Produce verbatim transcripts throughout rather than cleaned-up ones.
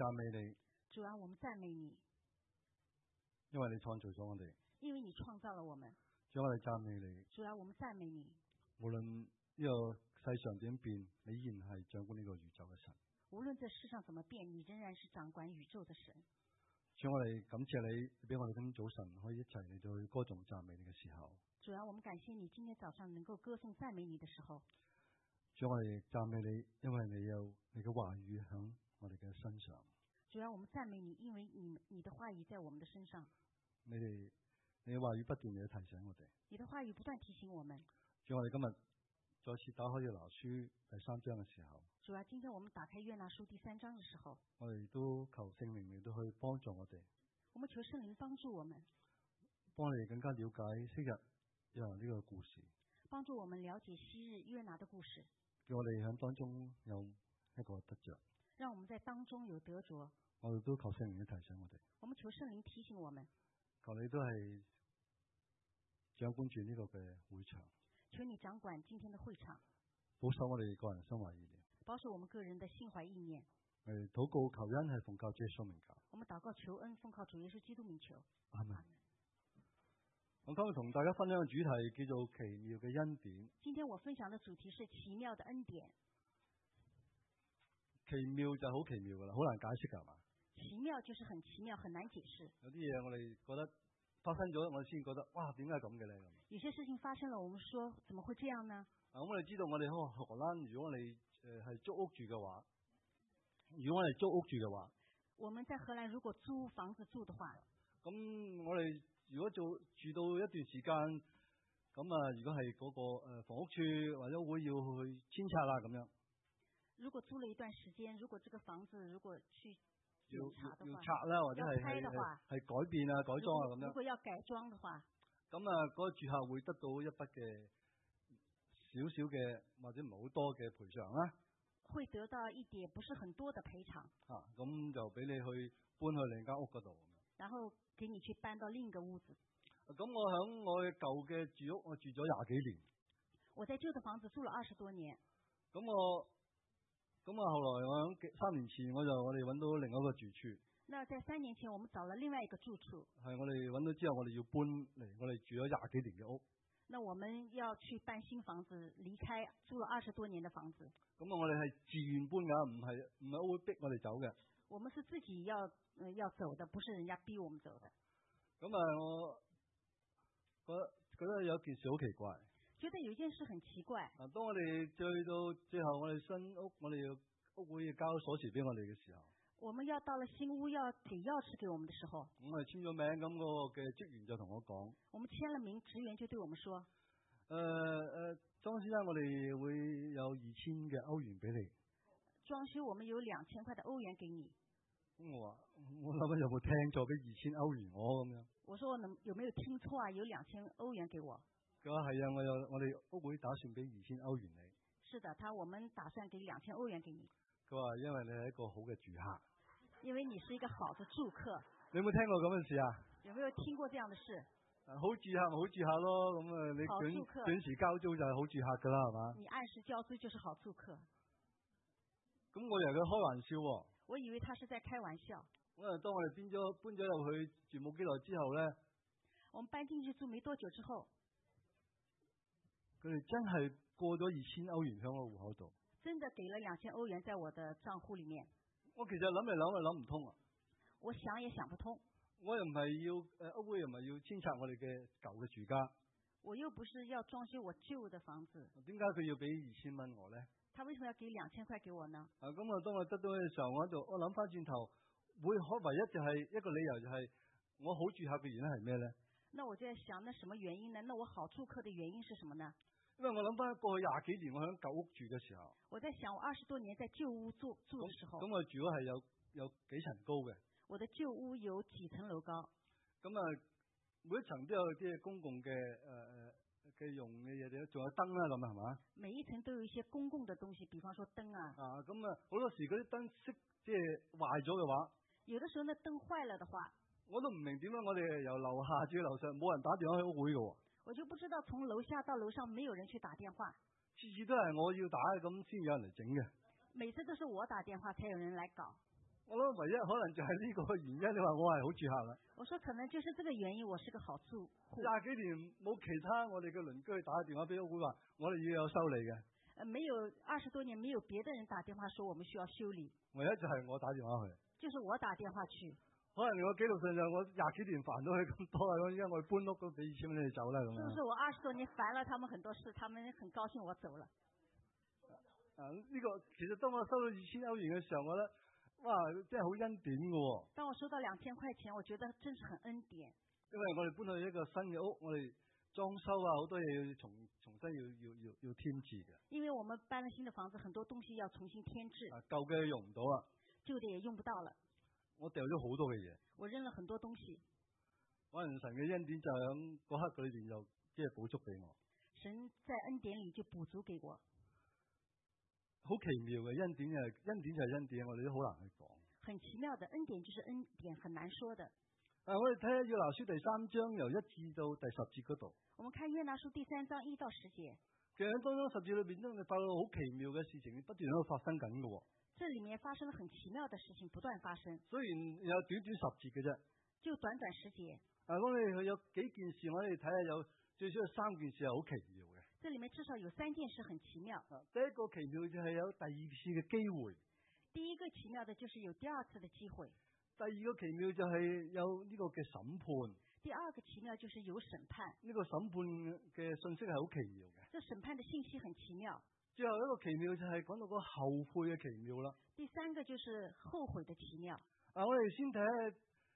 讚美你， 主啊，我們讚美你， 因為你創造咗我哋。 因為你創造了我們。 主啊，我哋讚美你。 主啊，我們讚美你。 無論呢個世上點變，你依然係掌管呢個宇宙嘅神。 無論這世上怎麼變，你仍然是掌管宇宙的神。 主，我哋感謝你，俾我哋今早晨可以一齊嚟到去歌頌讚美你嘅時候。 主啊，我們感謝你今天早上能夠歌頌讚美你的時候。 主，我哋讚美你，因為你有你嘅話語響我哋嘅身上。 主啊，我們讚美你，因為你你的話語在我們的身上。 你哋你嘅話語不斷地提醒我哋。 你的話語不斷提醒我們。 主，我哋今日再次打開約拿書第三章嘅時候。 主啊，今天我們打開約拿書第三章的時候， 我哋都求聖靈嚟到去幫助我哋。 我們求聖靈幫助我們， 幫你更加了解昔日約拿呢個故事， 幫助我們了解昔日約拿的故事， 叫我哋喺當中有一個得着， 讓我們在當中有得着。 我哋都求聖靈提醒我哋。 我們求聖靈提醒我們， 求你都係掌管住呢個嘅會場， 求你掌管今天的會場， 保守我哋個人心懷意念， 保守我們個人的心懷意念。 我哋禱告求恩係奉靠主耶穌名求。 我們禱告求恩奉靠主耶穌基督名求。 阿門。我今日同大家分享嘅主題叫做奇妙嘅恩典。 今天我分享的主題是奇妙的恩典。 奇妙就好奇妙噶啦，好難解釋噶係嘛？ 奇妙就是很奇妙，很難解釋。 有啲嘢我哋覺得發生咗，我哋先覺得哇，點解咁嘅咧？ 有些事情發生了，我們說怎麼會這樣呢？ 啊，咁我哋知道我哋喺荷蘭，如果我哋誒係租屋住嘅話，如果我哋租屋住嘅話， 我們在荷蘭如果租房子住的話， 咁我哋如果做住到一段時間，咁啊，如果係嗰個誒房屋處或者會要去遷拆啦咁樣。 如果租了一段時間，如果這個房子如果去檢查的話， 要拆啦，或者係係改變啊、改裝啊咁樣。 如果要改裝的話， 咁啊，嗰個住客會得到一筆嘅少少嘅或者唔係好多嘅賠償啦。 會得到一點不是很多的賠償。 啊，咁就俾你去搬去另一間屋嗰度。 然後給你去搬到另一個屋子。 咁我喺我嘅舊嘅住屋，我住咗廿幾年。 我在舊的房子住了二十多年。 咁我，咁啊後來我喺三年前我就我哋揾到另一個住處。 那在三年前我們找了另外一個住處。係我哋揾到之後，我哋要搬嚟，我哋住咗廿幾年嘅屋。 那我們要去搬新房子，離開住了二十多年的房子。 咁啊，我哋係自願搬噶，唔係唔係會逼我哋走嘅。 我們是自己要、呃、要走的，不是人家逼我們走的。 咁啊，我覺得覺得有件事好奇怪。 覺得有一件事很奇怪。 啊，當我哋去到最後，我哋新屋，我哋屋會交鎖匙俾我哋嘅時候， 我們要到了新屋要給鑰匙給我們的時候， 咁我哋簽咗名，咁嗰個嘅職員就同我講， 我們簽了名，職員就對我們說， 誒、呃、誒，莊先生，我哋會有二千嘅歐元俾你。 裝修我們有兩千塊的歐元給你。 咁我話我諗下有冇聽錯，俾二千歐元我咁樣。我說我能有沒有聽錯啊？有兩千歐元給我。佢話係啊，我有我哋屋會打算俾二千歐元你。 是的，他我們打算給兩千歐元給你。 佢話因為你係一個好嘅住客。 因為你是一個好的住客。 你有冇聽過咁嘅事啊？ 有沒有聽過這樣的事？ 好住客好住客咯，咁啊你準準時交租就係好住客噶啦，係嘛？ 你按時交租就是好住客。 咁我以為佢開玩笑喎。 我以為他是在開玩笑。 咁啊，當我哋搬咗搬咗入去住冇幾耐之後咧， 我們搬進去住沒多久之後， 佢哋真係過咗二千歐元喺我戶口度。 真的給了兩千歐元在我的賬戶裏面。 我其實諗嚟諗去諗唔通啊。 我想也想不通。 我又唔係要誒屋會又唔係要遷拆我哋嘅舊嘅住家。 我又不是要裝修我舊的房子。 點解佢要俾二千蚊我咧？ 他為什麼要給兩千塊給我呢？ 啊，咁啊，當我得到嘅時候，我喺度，我諗翻轉頭，會可唯一就係一個理由就係、是、我好住客嘅原因係咩咧？ 那我就在想，那什麼原因呢？那我好住客的原因是什麼呢？ 因為我諗翻過去廿幾年我喺舊屋住嘅時候， 我在想我二十多年在舊屋住住嘅時候， 咁我住咗係有有幾層高嘅。 我的舊屋有幾層樓高。咁啊，每一層都有啲公共嘅誒誒。嘅用嘅嘢，仲有燈啦，咁啊，係嘛？ 每一層都有一些公共的東西，比方說燈啊。 啊，咁啊，好多時嗰啲燈熄，即係壞咗嘅話， 有的時候呢燈壞了的話， 我都唔明點解我哋由樓下至樓上冇人打電話去屋會嘅。 我就不知道從樓下到樓上沒有人去打電話。 次次都係我要打咁先有人嚟整嘅。 每次都是我打電話才有人來搞。 我諗唯一可能就係呢個原因，你話我係好住客啦。 我說可能就是這個原因，我是個好住戶。 廿幾年冇其他我哋嘅鄰居打電話俾屋會話，我哋要有修理嘅。 呃，沒有二十多年，沒有別的人打電話說我們需要修理。 唯一就係我打電話去。 就是我打電話去。 可能我記錄上就我廿幾年煩到佢咁多啦，因為我搬屋都俾二千蚊你哋走啦咁樣。 是不是我二十多年煩了他們很多事，他們很高興我走了？ 啊，呢、這個其實當我收到二千歐元嘅時候，我覺得哇，真係好恩典嘅喎。 當我收到兩千塊錢，我覺得真是很恩典。 因為我哋搬去一個新嘅屋，我哋裝修啊，好多嘢要重重新要要要要添置嘅。 因為我們搬了新的房子，很多東西要重新添置。 啊，舊嘅用唔到啦。 舊的也用不到了。 我掉咗好多嘅嘢。 我扔了很多東西。 可能神嘅恩典就喺嗰刻裏邊又即係補足俾我。 神在恩典裏就補足給我。 好奇妙嘅恩典係恩典就係恩典，我哋都好難去講。 很奇妙的恩典就是恩典，很難說的。 啊，我哋睇下約拿書第三章由一至到第十節嗰度。 我們看約拿書第三章一到十節。 其實喺當中十節裏邊都發到好奇妙嘅事情，不斷喺度發生緊嘅。 這裏面發生了很奇妙的事情，不斷發生。 雖然有短短十節嘅啫， 就短短十節。 啊，我哋有幾件事，我哋睇下有最少有三件事係好奇妙嘅。 這裏面至少有三件事很奇妙。 啊，第一個奇妙就係有第二次嘅機會。 第一個奇妙的就是有第二次的機會。 第二個奇妙就係有呢個嘅審判。 第二個奇妙就是有審判。 呢個審判嘅信息係好奇妙嘅。 這審判的信息很奇妙。 最後一個奇妙就係講到個後悔嘅奇妙啦。 第三個就是後悔的奇妙。 啊，我哋先睇下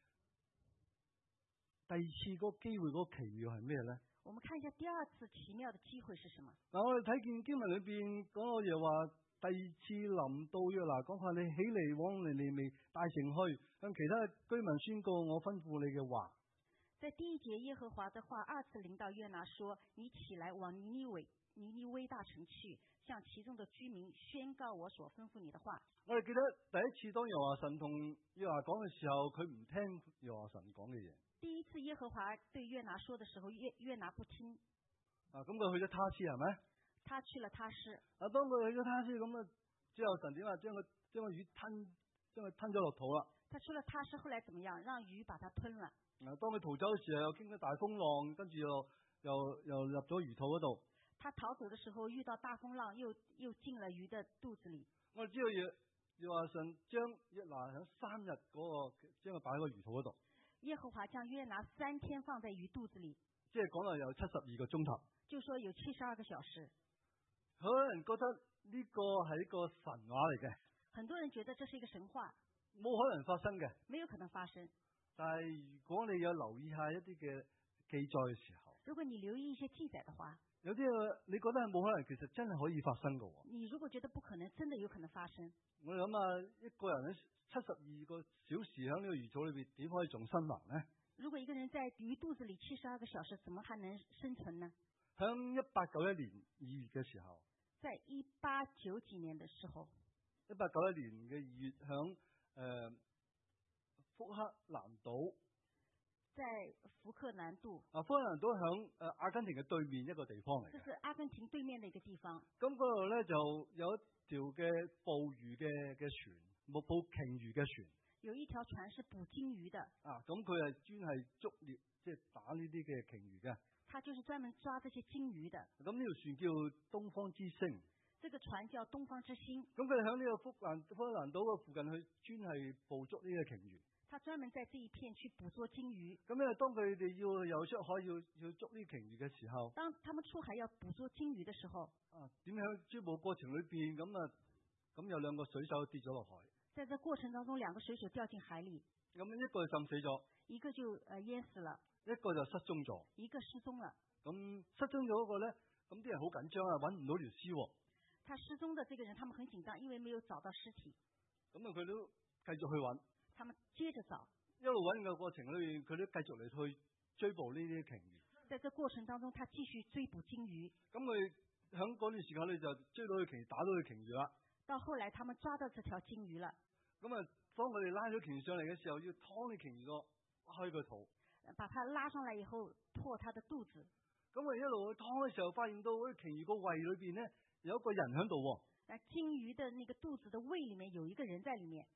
第二次嗰個機會嗰個奇妙係咩咧？ 我們看一下第二次奇妙的機會是什麼？ 嗱，我哋睇見經文裏邊講到又話第二次臨到約拿，講話你起嚟往尼尼微大城去，向其他居民宣告我吩咐你嘅話。 在第一節耶和華的話二次臨到約拿，說你起來往尼尼微尼尼微大城去，向其中的居民宣告我所吩咐你的話。 我哋記得第一次當耶和華神同約拿講嘅時候，佢唔聽耶和華神講嘅嘢。 第一次耶和華對約拿說的時候，約約拿不聽。 啊，咁佢去咗他施係咪？ 他去了他施。 啊，當佢去咗他施咁啊，之後神點啊？將個將個魚吞，將佢吞咗落肚啦。 他出了他施，後來怎麼樣？讓魚把它吞了。 啊，當佢逃走嘅時候，又經過大風浪，跟住又又又入咗魚肚嗰度。 他逃走的時候遇到大風浪，又又進了魚的肚子裏。 我哋知道耶耶和華神將約拿喺三日嗰、那個將佢擺喺個魚肚嗰度。 耶和華將約拿三天放在魚肚子裏， 即係講到有七十二個鐘頭。 就說有七十二個小時。 好多人覺得呢個係一個神話嚟嘅。 很多人覺得這是一個神話， 冇可能發生嘅。 沒有可能發生。 但係如果你有留意一下一啲嘅記載嘅時候， 如果你留意一些記載的話， 有啲你覺得係冇可能，其實真係可以發生嘅。 你如果覺得不可能，真的有可能發生。 我諗啊，一個人喺七十二個小時喺呢個魚肚裏邊，點可以仲生還呢？ 如果一個人在魚肚子裏七十二個小時，怎麼還能生存呢？ 喺一八九一年二月嘅時候， 在一八九幾年的時候， 一八九一年嘅二月響誒福克蘭島， 在福克蘭島啊，福克蘭島響誒阿根廷嘅對面一個地方嚟嘅。 這是阿根廷對面的一個地方。 咁嗰度咧就有一條嘅捕魚嘅嘅船，捕捕鯨魚嘅船。 有一條船是捕鯨魚的。 啊，咁佢係專係捉獵，即係打呢啲嘅鯨魚嘅。 他就是專門抓這些鯨魚的。 咁呢條船叫東方之星。 這個船叫東方之星。 咁佢喺呢個福蘭福克蘭島嘅附近去專係捕捉呢個鯨魚。 他專門在這一片去捕捉鯨魚。 咁因為當佢哋要游出海要要捉呢鯨魚嘅時候， 當他們出海要捕捉鯨魚嘅時候， 啊，點樣追捕過程裏邊咁啊，咁有兩個水手跌咗落海。 在這過程當中，兩個水手掉進海裏。 咁一個就浸死咗， 一個就誒淹死了， 一個就失蹤咗， 一個失蹤了。 咁失蹤咗嗰個咧，咁啲人好緊張啊，揾唔到條屍。 他失蹤的這個人，他們很緊張，因為沒有找到屍體。 咁啊，佢都繼續去揾。 他們接着找， 一路揾嘅過程裏邊，佢都繼續嚟去追捕呢啲鯨魚。 在這過程當中，他繼續追捕鯨魚。 咁佢喺嗰段時間裏就追到佢鯨魚，打到佢鯨魚啦。 到後來，他們抓到這條鯨魚了。 咁啊，當佢哋拉咗鯨魚上嚟嘅時候，要劏你鯨魚個開個肚， 把它拉上來以後破它的肚子。 咁啊，一路去劏嘅時候，發現到嗰啲鯨魚個胃裏邊咧有一個人喺度。 那鯨魚的那個肚子的胃裏面有一個人在裏面。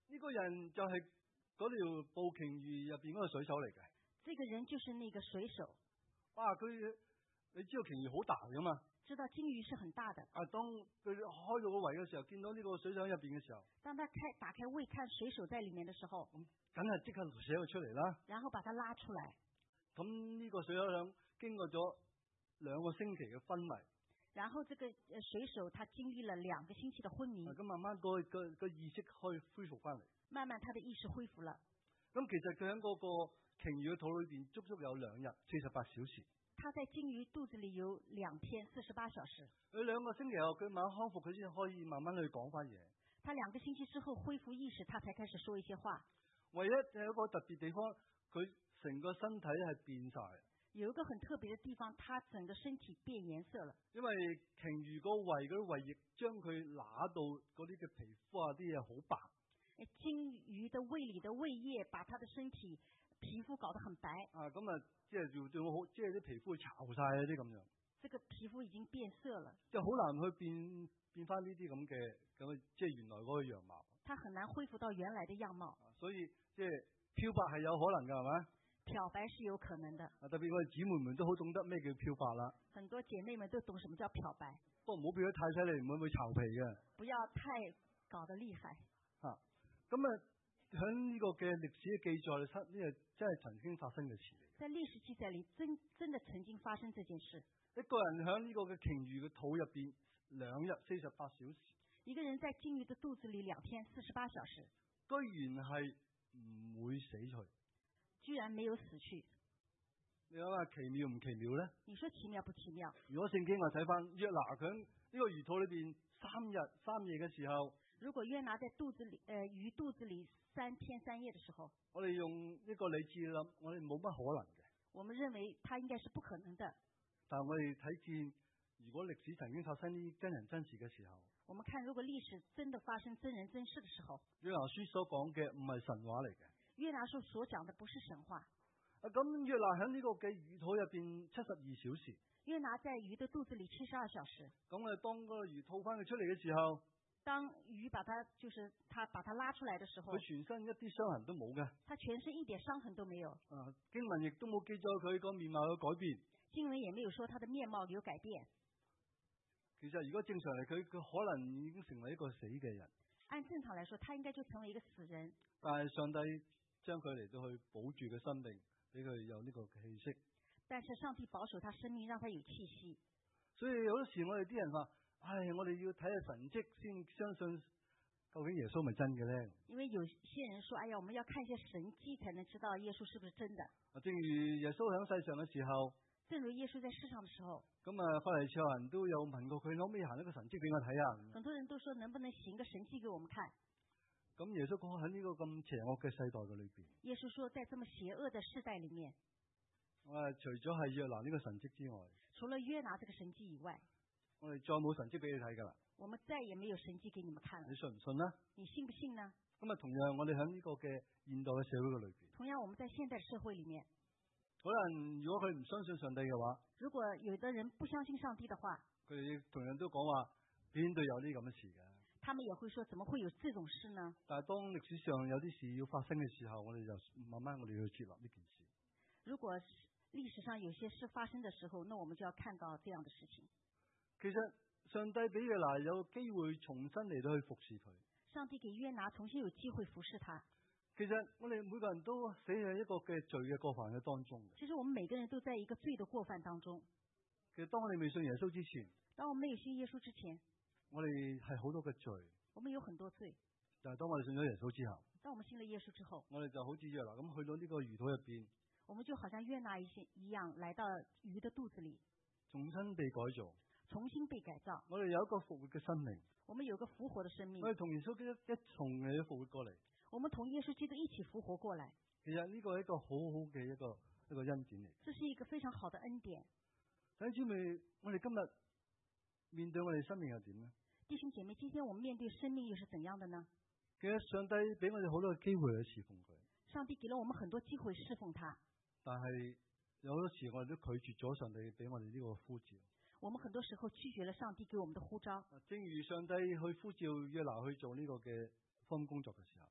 呢個人就係嗰條捕鯨魚入邊嗰個水手嚟嘅。 這個人就是那個水手。 哇！佢你知道鯨魚好大噶嘛？ 知道鯨魚是很大的。 啊，當佢開到個胃嘅時候，見到呢個水手喺入邊嘅時候， 當他開打開胃看水手在裏面嘅時候， 咁梗係即刻寫佢出嚟啦。 然後把他拉出來。 咁呢個水手長經過咗兩個星期嘅昏迷。 然後這個水手他經歷了兩個星期的昏迷。 咁慢慢個個個意識可以恢復翻嚟。 慢慢他的意識恢復了。 咁其實佢喺嗰個鯨魚嘅肚裏邊足足有兩日四十八小時。 他在鯨魚肚子裏有兩天四十八小時。 佢兩個星期後佢慢慢康復，佢先可以慢慢去講翻嘢。 他兩個星期之後恢復意識，他才開始說一些話。 唯一有一個特別地方，佢成個身體係變晒。 有一個很特別的地方，他整個身體變顏色了。 因為鯨魚個胃嗰啲胃液將佢揦到嗰啲嘅皮膚啊啲嘢好白。 誒，鯨魚的胃裏的胃液把他的身體皮膚搞得很白。 啊，咁啊，即係要對我好，即係啲皮膚潮晒啊啲咁樣。 這個皮膚已經變色了。 即係好難去變變翻呢啲咁嘅咁，即係原來嗰個樣貌。 他很難恢復到原來的樣貌。 啊、所以即係漂白係有可能㗎，係咪？ 漂白是有可能的。 啊，特別我哋姊妹們都好懂得咩叫漂白啦。 很多姐妹們都懂什麼叫漂白。 不過唔好變得太犀利，唔會會巢皮嘅。 不要太搞得厲害。 嚇、啊，咁啊喺呢個嘅歷史嘅記載，呢個真係曾經發生嘅事。 在歷史記載裏，真真的曾經發生這件事。 一個人喺呢個嘅鯨魚嘅肚入邊兩日四十八小時。 一個人在鯨魚的肚子裏兩天四十八小時， 居然係唔會死去。 居然沒有死去。 你諗下奇妙唔奇妙咧？ 你說奇妙不奇妙？ 如果聖經我睇翻約拿佢呢個魚肚裏邊三日三夜嘅時候， 如果約拿在肚子裏，誒、呃、魚肚子裏三天三夜嘅時候， 我哋用一個理智諗，我哋冇乜可能嘅。 我們認為他應該是不可能的。 但係我哋睇見，如果歷史曾經發生呢真人真事嘅時候， 我們看如果歷史真的發生真人真事嘅時候， 約拿書所講嘅唔係神話嚟嘅。 約拿書所講的不是神話。 啊，咁約拿喺呢個嘅魚肚入邊七十二小時。 約拿在魚的肚子裏七十二小時。 咁啊，當嗰個魚吐翻佢出嚟嘅時候， 當魚把它就是他把它拉出來的時候， 佢全身一啲傷痕都冇嘅。 他全身一點傷痕都沒有。 啊，經文亦都冇記載佢個面貌有改變。 經文也沒有說他的面貌有改變。 其實如果正常嚟，佢佢可能已經成為一個死嘅人。 按正常來說，他應該就成為一個死人。 但係上帝將佢嚟到去保住佢生命，俾佢有呢個氣息。 但是上帝保守他生命，讓他有氣息。 所以有時我哋啲人話，唉，我哋要睇下神蹟先相信究竟耶穌係咪真嘅咧？ 因為有些人說，哎呀，我們要看一些神蹟才能知道耶穌是不是真的。 正如耶穌喺世上嘅時候， 正如耶穌在世上嘅時候， 咁啊，法利賽人都有問過佢，可唔可以行一個神蹟俾我睇啊？ 很多人都說，能不能行個神蹟給我們看？ 咁耶穌講喺呢個咁邪惡嘅世代嘅裏邊， 耶穌說，在這麼邪惡嘅世代裏面， 我哋除咗係約拿呢個神蹟之外， 除了約拿這個神蹟以外， 我哋再冇神蹟俾你睇噶啦。 我們再也沒有神蹟給你們看了。 你信唔信呢？ 你信不信呢？ 咁啊，同樣我哋喺呢個嘅現代嘅社會嘅裏邊， 同樣我們在現代社會裏面， 可能如果佢唔相信上帝嘅話， 如果有的人不相信上帝的話， 佢哋同樣都講話邊度有呢咁嘅事嘅？ 他們也會說，怎麼會有這種事呢？ 但係當歷史上有啲事要發生嘅時候，我哋就慢慢我哋去接納呢件事。 如果歷史上有些事發生的時候，那我們就要看到這樣的事情。 其實上帝俾約拿有機會重新嚟到去服侍佢。 上帝給約拿重新有機會服侍他。 其實我哋每個人都死喺一個嘅罪嘅過犯嘅當中。 其實我們每個人都在一個罪的過犯當中。 其實當我哋未信耶穌之前， 當我們沒有信耶穌之前， 我哋係好多嘅罪。 我們有很多罪。 但係當我哋信咗耶穌之後， 當我們信了耶穌之後， 我哋就好似約拿咁去到呢個魚肚入邊， 我們就好像約拿一些一樣來到魚的肚子裏， 重新被改造， 重新被改造。我哋有一個復活嘅生命。 我們有個復活的生命。 我哋同耶穌基督一同嚟復活過嚟。 我們同耶穌基督一起復活過來。 其實呢個係一個好好嘅一個一個恩典嚟。 這是一個非常好的恩典。 弟兄姊妹，我哋今日面對我哋生命係點呢？ 弟兄姐妹，今天我們面對生命又是怎樣的呢？ 其實上帝俾我哋好多嘅機會去侍奉佢。 上帝給了我們很多機會侍奉他。 但係有好多時我哋都拒絕咗上帝俾我哋呢個呼召。 我們很多時候拒絕了上帝給我們的呼召。 正如上帝去呼召約拿去做呢個嘅福音工作嘅時候，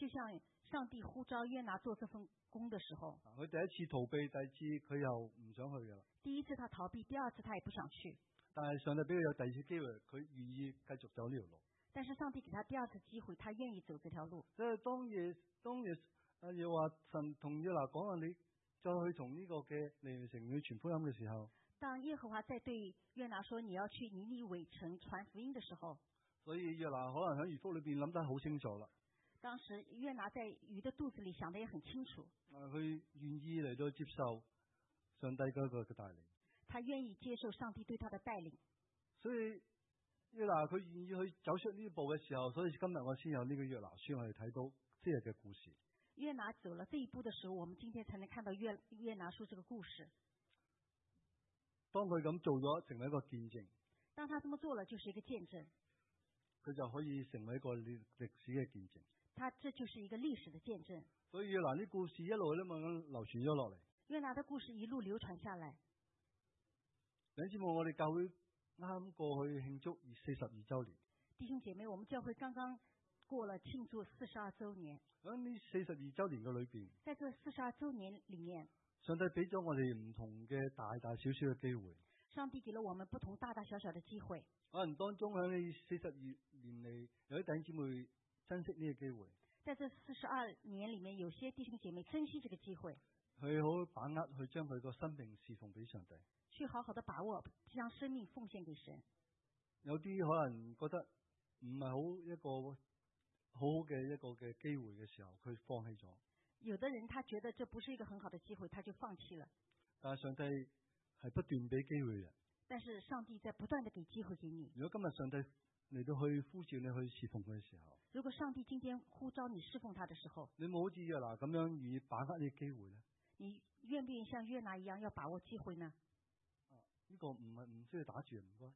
就像上帝呼召約拿做這份工的時候， 佢第一次逃避，第二次佢又唔想去噶啦。 第一次他逃避，第二次他也不想去。 但係上帝俾佢有第二次機會，佢願意繼續走呢條路。 但是上帝給他第二次機會，他願意走這條路。 所以當夜當夜啊要話神同約拿講話，你再去從呢個嘅尼尼微城去傳福音嘅時候， 當耶和華在對約拿說你要去尼尼微城傳福音的時候， 所以約拿可能喺魚腹裏邊諗得好清楚啦。 當時約拿在魚的肚子裏想得也很清楚。 啊，佢願意嚟到接受上帝嗰個嘅帶領。 他願意接受上帝對他的帶領。 所以約拿佢願意去走出呢一步嘅時候，所以今日我先有呢個約拿書，我哋睇到昔日嘅故事。 約拿走了這一步的時候，我們今天才能看到約約拿書這個故事。 當佢咁做咗，成為一個見證。 當他這麼做了，就是一個見證。 佢就可以成為一個歷歷史嘅見證。 他這就是一個歷史的見證。 所以約拿呢故事一路都咁流傳咗落嚟。 約拿的故事一路流傳下來。 弟兄姊妹，我哋教會啱過去慶祝四十二周年。 弟兄姐妹，我們教會剛剛過了慶祝四十二周年。 喺呢四十二周年嘅裏邊， 在這四十二周年裏面， 上帝俾咗我哋唔同嘅大大小小嘅機會。 上帝給了我們不同大大小小的機會。 可能當中喺呢四十二年嚟，有啲弟兄姊妹珍惜呢個機會。 在這四十二年裏面，有些弟兄姐妹珍惜這個機會， 去好把握去將佢個生命侍奉俾上帝， 去好好的把握將生命奉獻給神。 有啲可能覺得唔係好一個好好嘅一個嘅機會嘅時候，佢放棄咗。 有的人他覺得這不是一個很好的機會，他就放棄了。 但係上帝係不斷俾機會嘅。 但是上帝在不斷地給機會給你。 如果今日上帝嚟到去呼召你去侍奉佢嘅時候， 如果上帝今天呼召你侍奉他的時候， 你冇好似約拿咁樣願意把握呢個機會咧？ 你願不願意像約拿一樣要把握機會呢？ 啊，呢個唔係唔需要打住，唔該，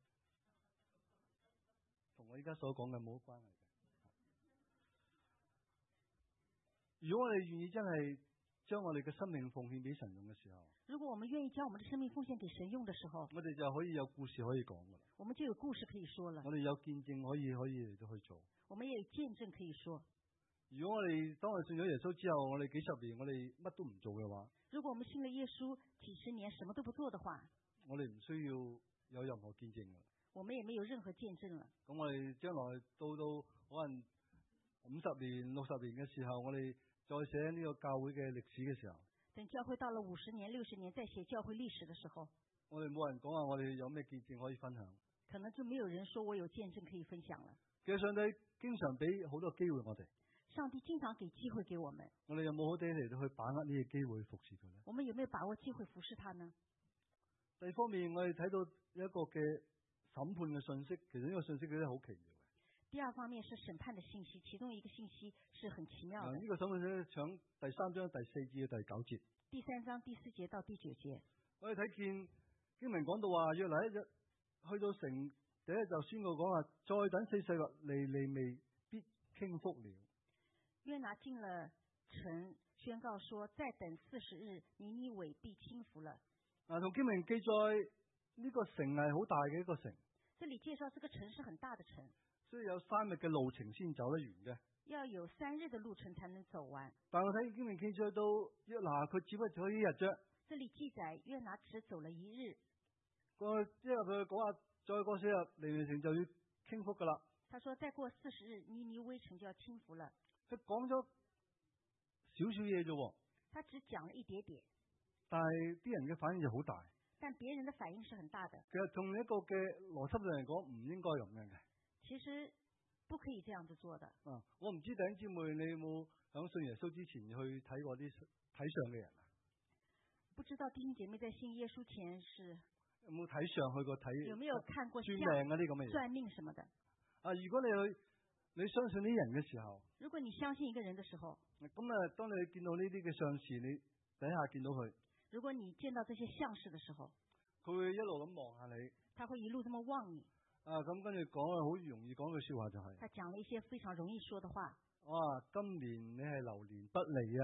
同我依家所講嘅冇關係嘅。如果我哋願意真係將我哋嘅生命奉獻俾神用嘅時候， 如果我們願意將我們的生命奉獻給神用的時候， 我哋就可以有故事可以講噶啦。 我們就有故事可以說了。 我哋有見證可以可以嚟到去做。 我們也有見證可以說。 如果我哋當我哋信咗耶穌之後，我哋幾十年我哋乜都唔做嘅話， 如果我們信了耶穌幾十年什麼都不做的話， 我哋唔需要有任何見證嘅。 我們也沒有任何見證了。 咁我哋將來到到可能五十年、六十年嘅時候，我哋再寫呢個教會嘅歷史嘅時候， 等教會到了五十年、六十年再寫教會歷史的時候， 我哋冇人講話我哋有咩見證可以分享， 可能就沒有人說我有見證可以分享了。 其實上帝經常俾好多機會我哋， 上帝經常給機會給我們， 我哋有冇好啲嚟到去把握呢個機會服侍佢呢？ 我們有沒有把握機會服侍他呢？ 第二方面，我哋睇到一個嘅審判嘅信息，其實呢個信息佢都好奇妙嘅。 第二方面是審判的信息，其中一個信息是很奇妙的。 呢、這個審判信息喺第三章第四至第九節。 第三章第四節到第九節， 我哋睇見經文講到話，約拿一日去到城，第一就宣告講話，再等四十日，尼尼微必傾覆了。 約拿進了城，宣告說，再等四十日，尼尼微必傾覆了。 嗱，同經文記載呢、這個城係好大嘅一個城。 這裏介紹這個城是很大的城， 所以有三日嘅路程先走得完嘅。 要有三日的路程才能走完。 但我睇經文記載到約拿佢只不過走一日啫。 這裏記載約拿只走了一日。 過之後佢講話，再過四日尼尼微城就要傾覆噶啦。 他說再過四十日尼尼微城就要傾覆了。 佢講咗少少嘢啫。 他只講了一點點。 但係啲人嘅反應就好大。 但別人的反應是很大的。 其實從一個嘅邏輯上嚟講，唔應該咁樣嘅。 其實不可以這樣子做的。 啊，我唔知弟兄姊妹你有冇響信耶穌之前去睇過啲睇相嘅人啊？ 不知道弟兄姐妹在信耶穌前是有冇睇相去過睇？ 有沒有看過算命嗰啲咁嘅嘢？ 算命什麼的？ 啊，如果你去你相信啲人嘅時候， 如果你相信一個人嘅時候， 咁啊，當你見到呢啲嘅相士，你底下見到佢。 如果你見到這些相士的時候， 佢會一路咁望下你。 他會一路這麼望你。 啊，咁跟住講啊，好容易講句說話就係、是。 他講了一些非常容易說的話。 哇，今年你係流年不利啊！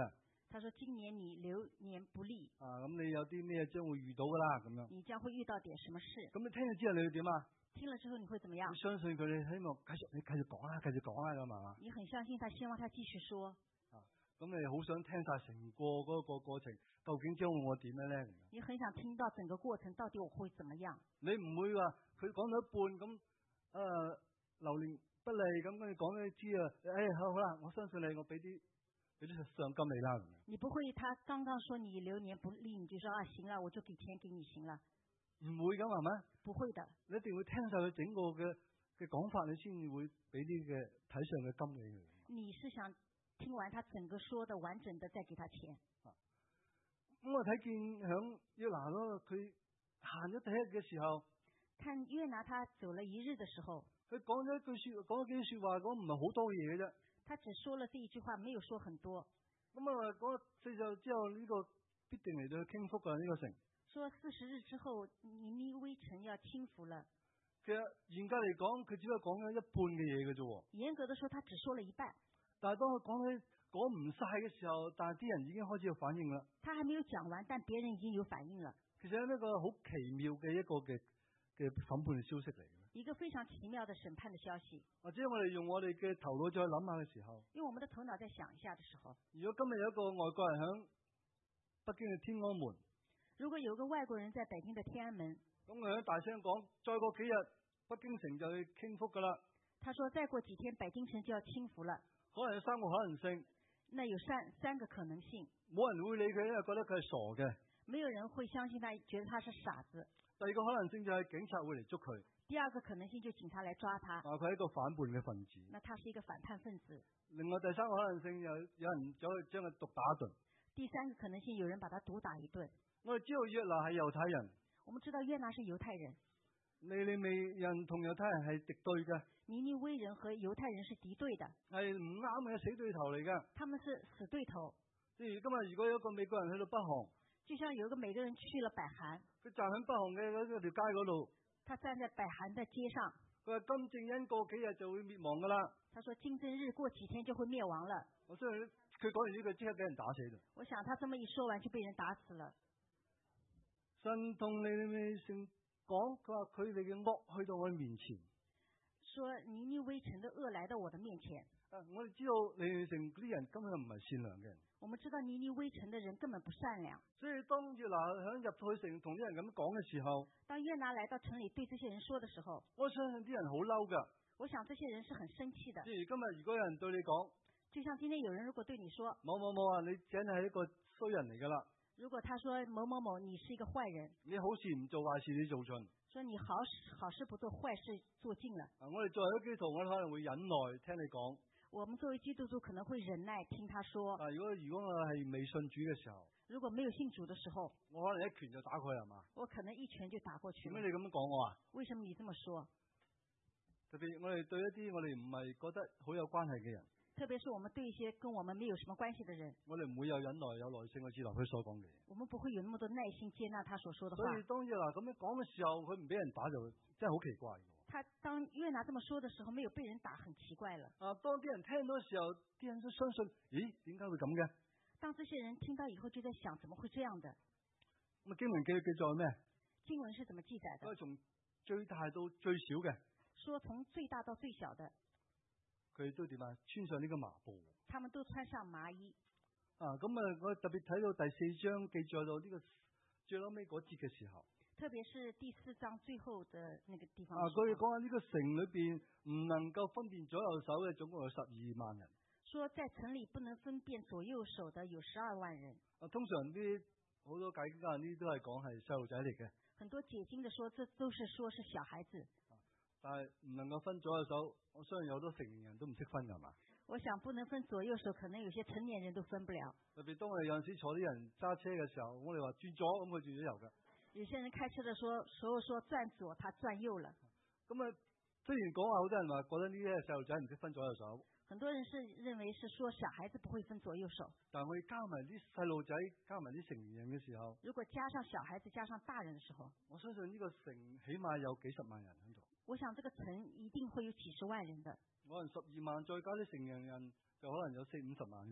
他說今年你流年不利。 啊，咁你有啲咩將會遇到噶啦咁樣。 你將會遇到點什麼事？ 咁你聽咗之後你要點啊？ 聽了之後你會怎麼樣？ 你相信佢哋希望繼續，你繼續講啦，繼續講啦咁嘛。 你很相信他，希望他繼續說。 啊，咁你好想聽晒成個嗰個過程，究竟將會我點樣咧？ 你很想聽到整個過程，到底我會怎麼樣？ 你唔會話佢講到一半咁，誒、呃、流年不利咁，跟住講俾你知啊，誒、哎、好好啦，我相信你，我俾啲俾啲賞金你啦。 你不會，他剛剛說你流年不利，你就說啊行啦，我就給錢給你行啦。 唔會咁係咪？ 不會的， 你一定會聽晒佢整個嘅嘅講法，你先至會俾啲嘅睇上嘅金俾佢。 你是想聽完他整個說的完整的，再給他錢？ 啊，咁我睇見響約拿咯，佢行咗第一日嘅時候， 看約拿他走了一日嘅時候， 佢講咗一句說，講咗幾句說話，講唔係好多嘢嘅啫。 他只說了這一句話，沒有說很多。 咁啊，講四日之後呢個必定嚟到去傾覆噶呢個城。 說四十日之後，尼尼微城要傾覆了。 其實嚴格嚟講，佢只係講咗一半嘅嘢嘅啫。嚴格地說，他只說了一半。 但係當佢講起講唔晒嘅時候，但係啲人已經開始有反應啦。 他還沒有講完，但別人已經有反應了。 其實呢個好奇妙嘅一個嘅嘅審判嘅消息嚟嘅。 一個非常奇妙的審判的消息。 或者我哋用我哋嘅頭腦再諗下嘅時候， 用我們的頭腦再想一下嘅時候， 如果今日有一個外國人響北京嘅天安門。 如果有個外國人在北京的天安門， 咁佢喺大聲講，再過幾日北京城就會傾覆噶啦。 他說再過幾天北京城就要傾覆了。 可能有三個可能性。 那有三三個可能性。 冇人會理佢，因為覺得佢係傻嘅。 沒有人會相信他，覺得他是傻子。 第二個可能性就係警察會嚟捉佢。 第二個可能性就警察來抓他。 啊，佢係一個反叛嘅分子。 那他是一個反叛分子。 另外第三個可能性有有人走去將佢毒打一頓。 第三個可能性有人把他毒打一頓。 我哋知道約拿係猶太人。 我們知道約拿是猶太人。 尼尼微人同猶太人係敵對嘅。 尼尼微人和猶太人是敵對的。 係唔啱嘅死對頭嚟㗎。 他們是死對頭。 即係今日如果有一個美國人去到北韓， 就像有一個美國人去了北韓， 佢站喺北韓嘅嗰條街嗰度， 他站在北韓的街上， 佢話金正恩過幾日就會滅亡㗎啦。 他說金正日過幾天就會滅亡了。 我相信佢講完呢句即刻俾人打死咗。 我想他這麼一說完就被人打死了。 神同尼尼微城講，佢話佢哋嘅惡去到我面前， 說尼尼微城的惡來到我的面前。 啊，我哋知道尼尼微城嗰啲人根本唔係善良嘅人。 我們知道尼尼微城的人根本不善良。 所以當約拿響入去城同啲人咁講嘅時候， 當約拿來到城裏對這些人說的時候， 我相信啲人好嬲噶。 我想這些人是很生氣的。 即係今日如果有人對你講， 就像今天有人如果對你說， 某某某啊，你真係一個衰人嚟噶啦。 如果他說某某某你是一個壞人， 你好事唔做，壞事你做盡。 說你好事好事不做，壞事做盡了。 啊，我哋作為一個基督徒，我哋可能會忍耐聽你講。 我們作為基督徒可能會忍耐聽他說。 啊，如果如果我係未信主嘅時候， 如果沒有信主的時候， 我可能一拳就打佢係嘛？ 我可能一拳就打過去。 點解你咁樣講我啊？ 為什麼你這麼說？ 特別我哋對一啲我哋唔係覺得好有關係嘅人， 特別是我們對一些跟我們沒有什麼關係的人， 我哋唔會有忍耐有耐性去接納佢所講嘅嘢。 我們不會有那麼多耐心接納他所說的話。 所以當約拿咁樣講嘅時候，佢唔俾人打就真係好奇怪。 他當約拿這麼說的時候，沒有被人打，很奇怪了。 啊，當啲人聽到嘅時候，啲人都相信，咦，點解會咁嘅？ 當這些人聽到以後，就在想，怎麼會這樣的？ 咁啊，經文記記載咩？ 經文是怎麼記載的？ 都係從最大到最小嘅。 說從最大到最小的， 佢都點啊？穿上呢個麻布。 他們都穿上麻衣。 啊，咁啊，我特別睇到第四章記載到呢個最後尾嗰節嘅時候。 特別是第四章最後的那個地方。 啊，佢講喺呢個城裏邊唔能夠分辨左右手嘅，總共有十二萬人。 說在城裏不能分辨左右手的有十二萬人。 啊，通常啲好多解經家人呢都係講係細路仔嚟嘅。 很多解經的說，這都是說是小孩子。 啊，但係唔能夠分左右手，我相信有好多成年人都唔識分㗎嘛。 我想不能分左右手，可能有些成年人都分不了。 特別當我哋有陣時坐啲人揸車嘅時候，我哋話轉左，咁佢轉咗右㗎。 有些人開車的說，時候說轉左，他轉右了。 咁啊，雖然講話好多人話覺得呢啲細路仔唔識分左右手， 很多人是認為是說小孩子不會分左右手。 但係我哋加埋啲細路仔，加埋啲成年人嘅時候， 如果加上小孩子，加上大人嘅時候， 我相信呢個城起碼有幾十萬人喺度。 我想這個城一定會有幾十萬人的。 可能十二萬再加啲成年人，就可能有四五十萬噶啦。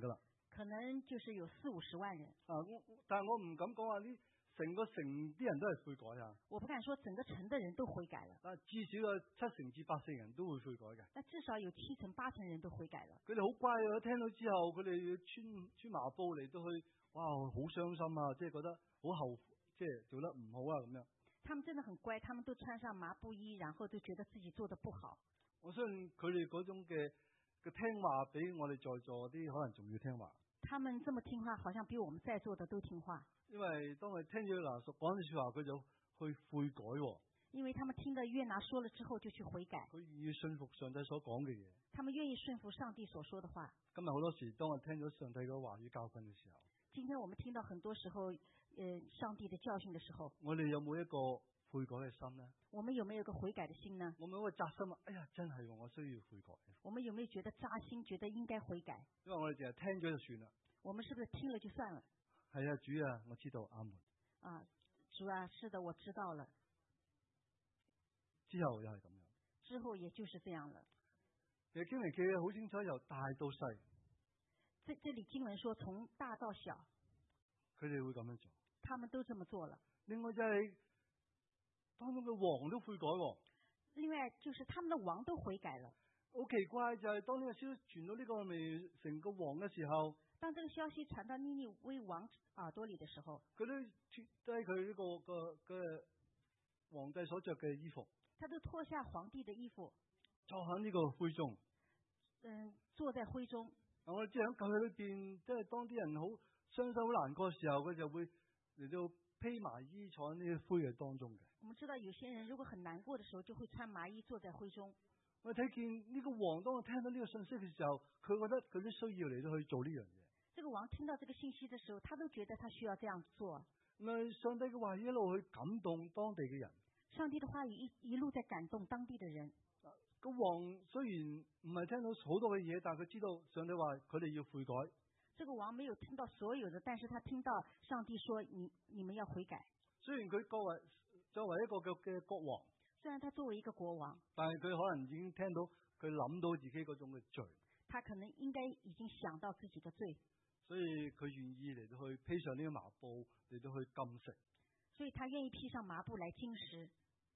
可能就是有四五十萬人。 啊，我但係我唔敢講話呢，成個城啲人都係悔改啊。 我不敢說整個城的人都悔改了。 但至少有七成至八成人都會悔改嘅。 但至少有七成八成人都悔改了。 佢哋好乖啊！聽到之後，佢哋要穿穿麻布嚟到去，哇，好傷心啊！即係覺得好後悔，即係做得唔好啊咁樣。 他們真的很乖，他們都穿上麻布衣，然後都覺得自己做得不好。 我相信佢哋嗰種嘅嘅聽話，比我哋在座啲可能仲要聽話。 他們這麼聽話，好像比我們在座的都聽話。 因為當佢聽咗拿述講啲說話，佢就去悔改喎。 因為他們聽到約拿說了之後，就去悔改。 佢願意信服上帝所講嘅嘢。 他們願意順服上帝所說的話。 今日好多時，當我聽咗上帝嘅話語教訓嘅時候， 今天我們聽到很多時候，呃，上帝的教訓的時候， 我哋有冇一個悔改嘅心呢？ 我們有沒有一個悔改的心呢？ 我們有冇一個扎心啊？哎呀，真係我需要悔改。 我們有沒有覺得扎心，覺得應該悔改？ 因為我哋淨係聽咗就算啦。 我們是不是聽了就算了？ 係啊，主啊，我知道，阿門。 啊，主啊，是的，我知道了。 之後又係咁樣。 之後也就是這樣了。 其實經文記得好清楚，由大到細。 這這裏經文說從大到小， 佢哋會咁樣做。 他們都這麼做了。 另外就係當中嘅王都悔改喎。 另外就是他們的王都悔改了。 好奇怪就係當呢個消息傳到呢個未成個王嘅時候， 當這個消息傳到尼尼微王耳朵裏的時候， 佢都脫低佢呢個個嘅皇帝所着嘅衣服， 他都脫下皇帝的衣服， 坐喺呢個灰中。 嗯，坐在灰中。 我哋知喺舊約裏邊，即係當啲人好傷心、好難過嘅時候，佢就會嚟到披麻衣坐喺呢啲灰嘅當中嘅。 我們知道有些人如果很難過的時候，就會穿麻衣坐在灰中。 我睇見呢個王，當我聽到呢個信息嘅時候，佢覺得佢都需要嚟到去做呢樣嘢。 這個王聽到這個信息的時候，他都覺得他需要這樣做。 咁上帝嘅話語一路去感動當地嘅人。 上帝的話語一一路在感動當地的人。 個王雖然唔係聽到好多嘅嘢，但係佢知道上帝話佢哋要悔改。 這個王沒有聽到所有的，但是他聽到上帝說你你們要悔改。 雖然佢作為作為一個嘅嘅國王。 雖然他作為一個國王， 但係佢可能已經聽到佢諗到自己嗰種嘅罪， 他可能應該已經想到自己的罪， 所以佢願意嚟到去披上呢個麻布嚟到去禁食， 所以他願意披上麻布來禁食。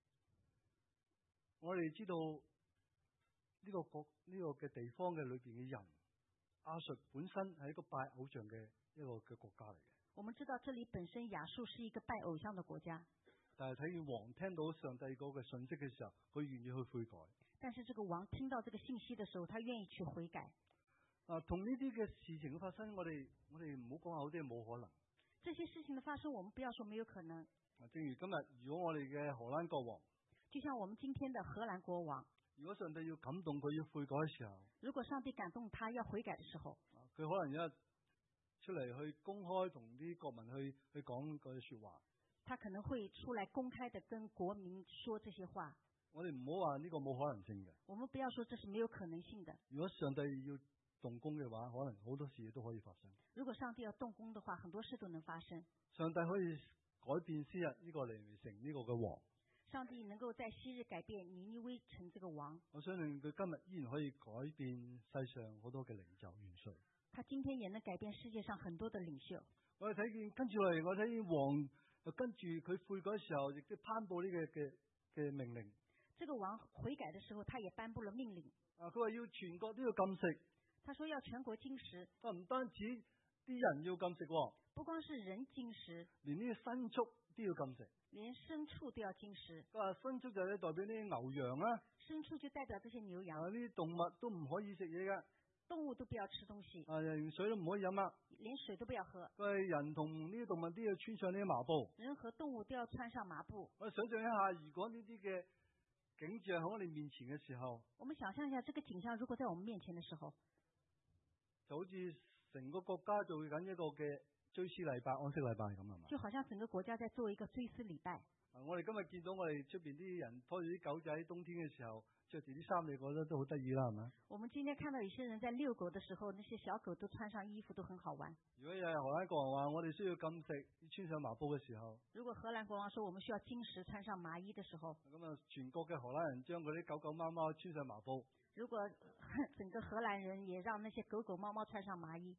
我哋知道呢個國呢個嘅地方嘅裏邊嘅人，亞述本身係一個拜偶像嘅一個嘅國家嚟嘅。 我們知道這裏本身亞述是一個拜偶像的國家。 但係睇見王聽到上帝嗰個信息嘅時候，佢願意去悔改。 但是這個王聽到這個信息的時候，他願意去悔改。 啊，同呢啲嘅事情嘅發生，我哋我哋唔好講好啲係冇可能。 這些事情的發生，我們不要說沒有可能。 啊，正如今日，如果我哋嘅荷蘭國王， 就像我們今天的荷蘭國王， 如果上帝要感動佢要悔改嘅時候， 如果上帝感動他要悔改的時候， 佢可能一出嚟去公開同啲國民去去講嗰啲說話。 他可能會出來公開的跟國民說這些話。 我哋唔好話呢個冇可能性嘅。 我們不要說這是沒有可能性的。 如果上帝要動工嘅話，可能好多事都可以發生。 如果上帝要動工的話，很多事都能發生。 上帝可以改變昔日呢個尼尼微城呢個嘅王。 上帝能夠在昔日改變尼尼微城這個王。 我相信佢今日依然可以改變世上好多嘅領袖元帥。 他今天也能改變世界上很多的領袖。 我哋睇見跟住嚟，我睇見王。跟住佢悔改嘅時候，亦都頒布呢個嘅嘅命令。 這個王悔改嘅時候，他也頒布了命令。 啊，佢話要全國都要禁食。 他說要全國禁食。 啊，唔單止啲人要禁食喎。 不光是人禁食， 連呢個牲畜都要禁食。 連牲畜都要禁食。 佢話牲畜就係代表呢啲牛羊啦。 牲畜就代表這些牛羊。 啊，呢啲動物都唔可以食嘢㗎。 動物都不要吃東西。 啊，連水都唔可以飲啊。 連水都不要喝。 佢係人同呢啲動物都要穿上呢啲麻布。 人和動物都要穿上麻布。 我想象一下，如果呢啲嘅景象喺我哋面前嘅時候， 我們想象一下，這個景象如果在我們面前的時候， 就好似成個國家做緊一個嘅追思禮拜、安息禮拜咁係嘛？ 就好像整個國家在做一個追思禮拜。 啊，我哋今日見到我哋出邊啲人拖住啲狗仔，喺冬天嘅時候着住啲衫，你覺得都好得意啦，係咪？ 我們今天看到有些人在遛狗的時候，那些小狗都穿上衣服，都很好玩。 如果有荷蘭國王話我哋需要禁食，穿上麻布嘅時候， 如果荷蘭國王說我們需要禁食，穿上麻衣的時候， 咁啊，全國嘅荷蘭人將嗰啲狗狗貓貓穿上麻布。 如果整個荷蘭人也讓那些狗狗貓貓穿上麻衣，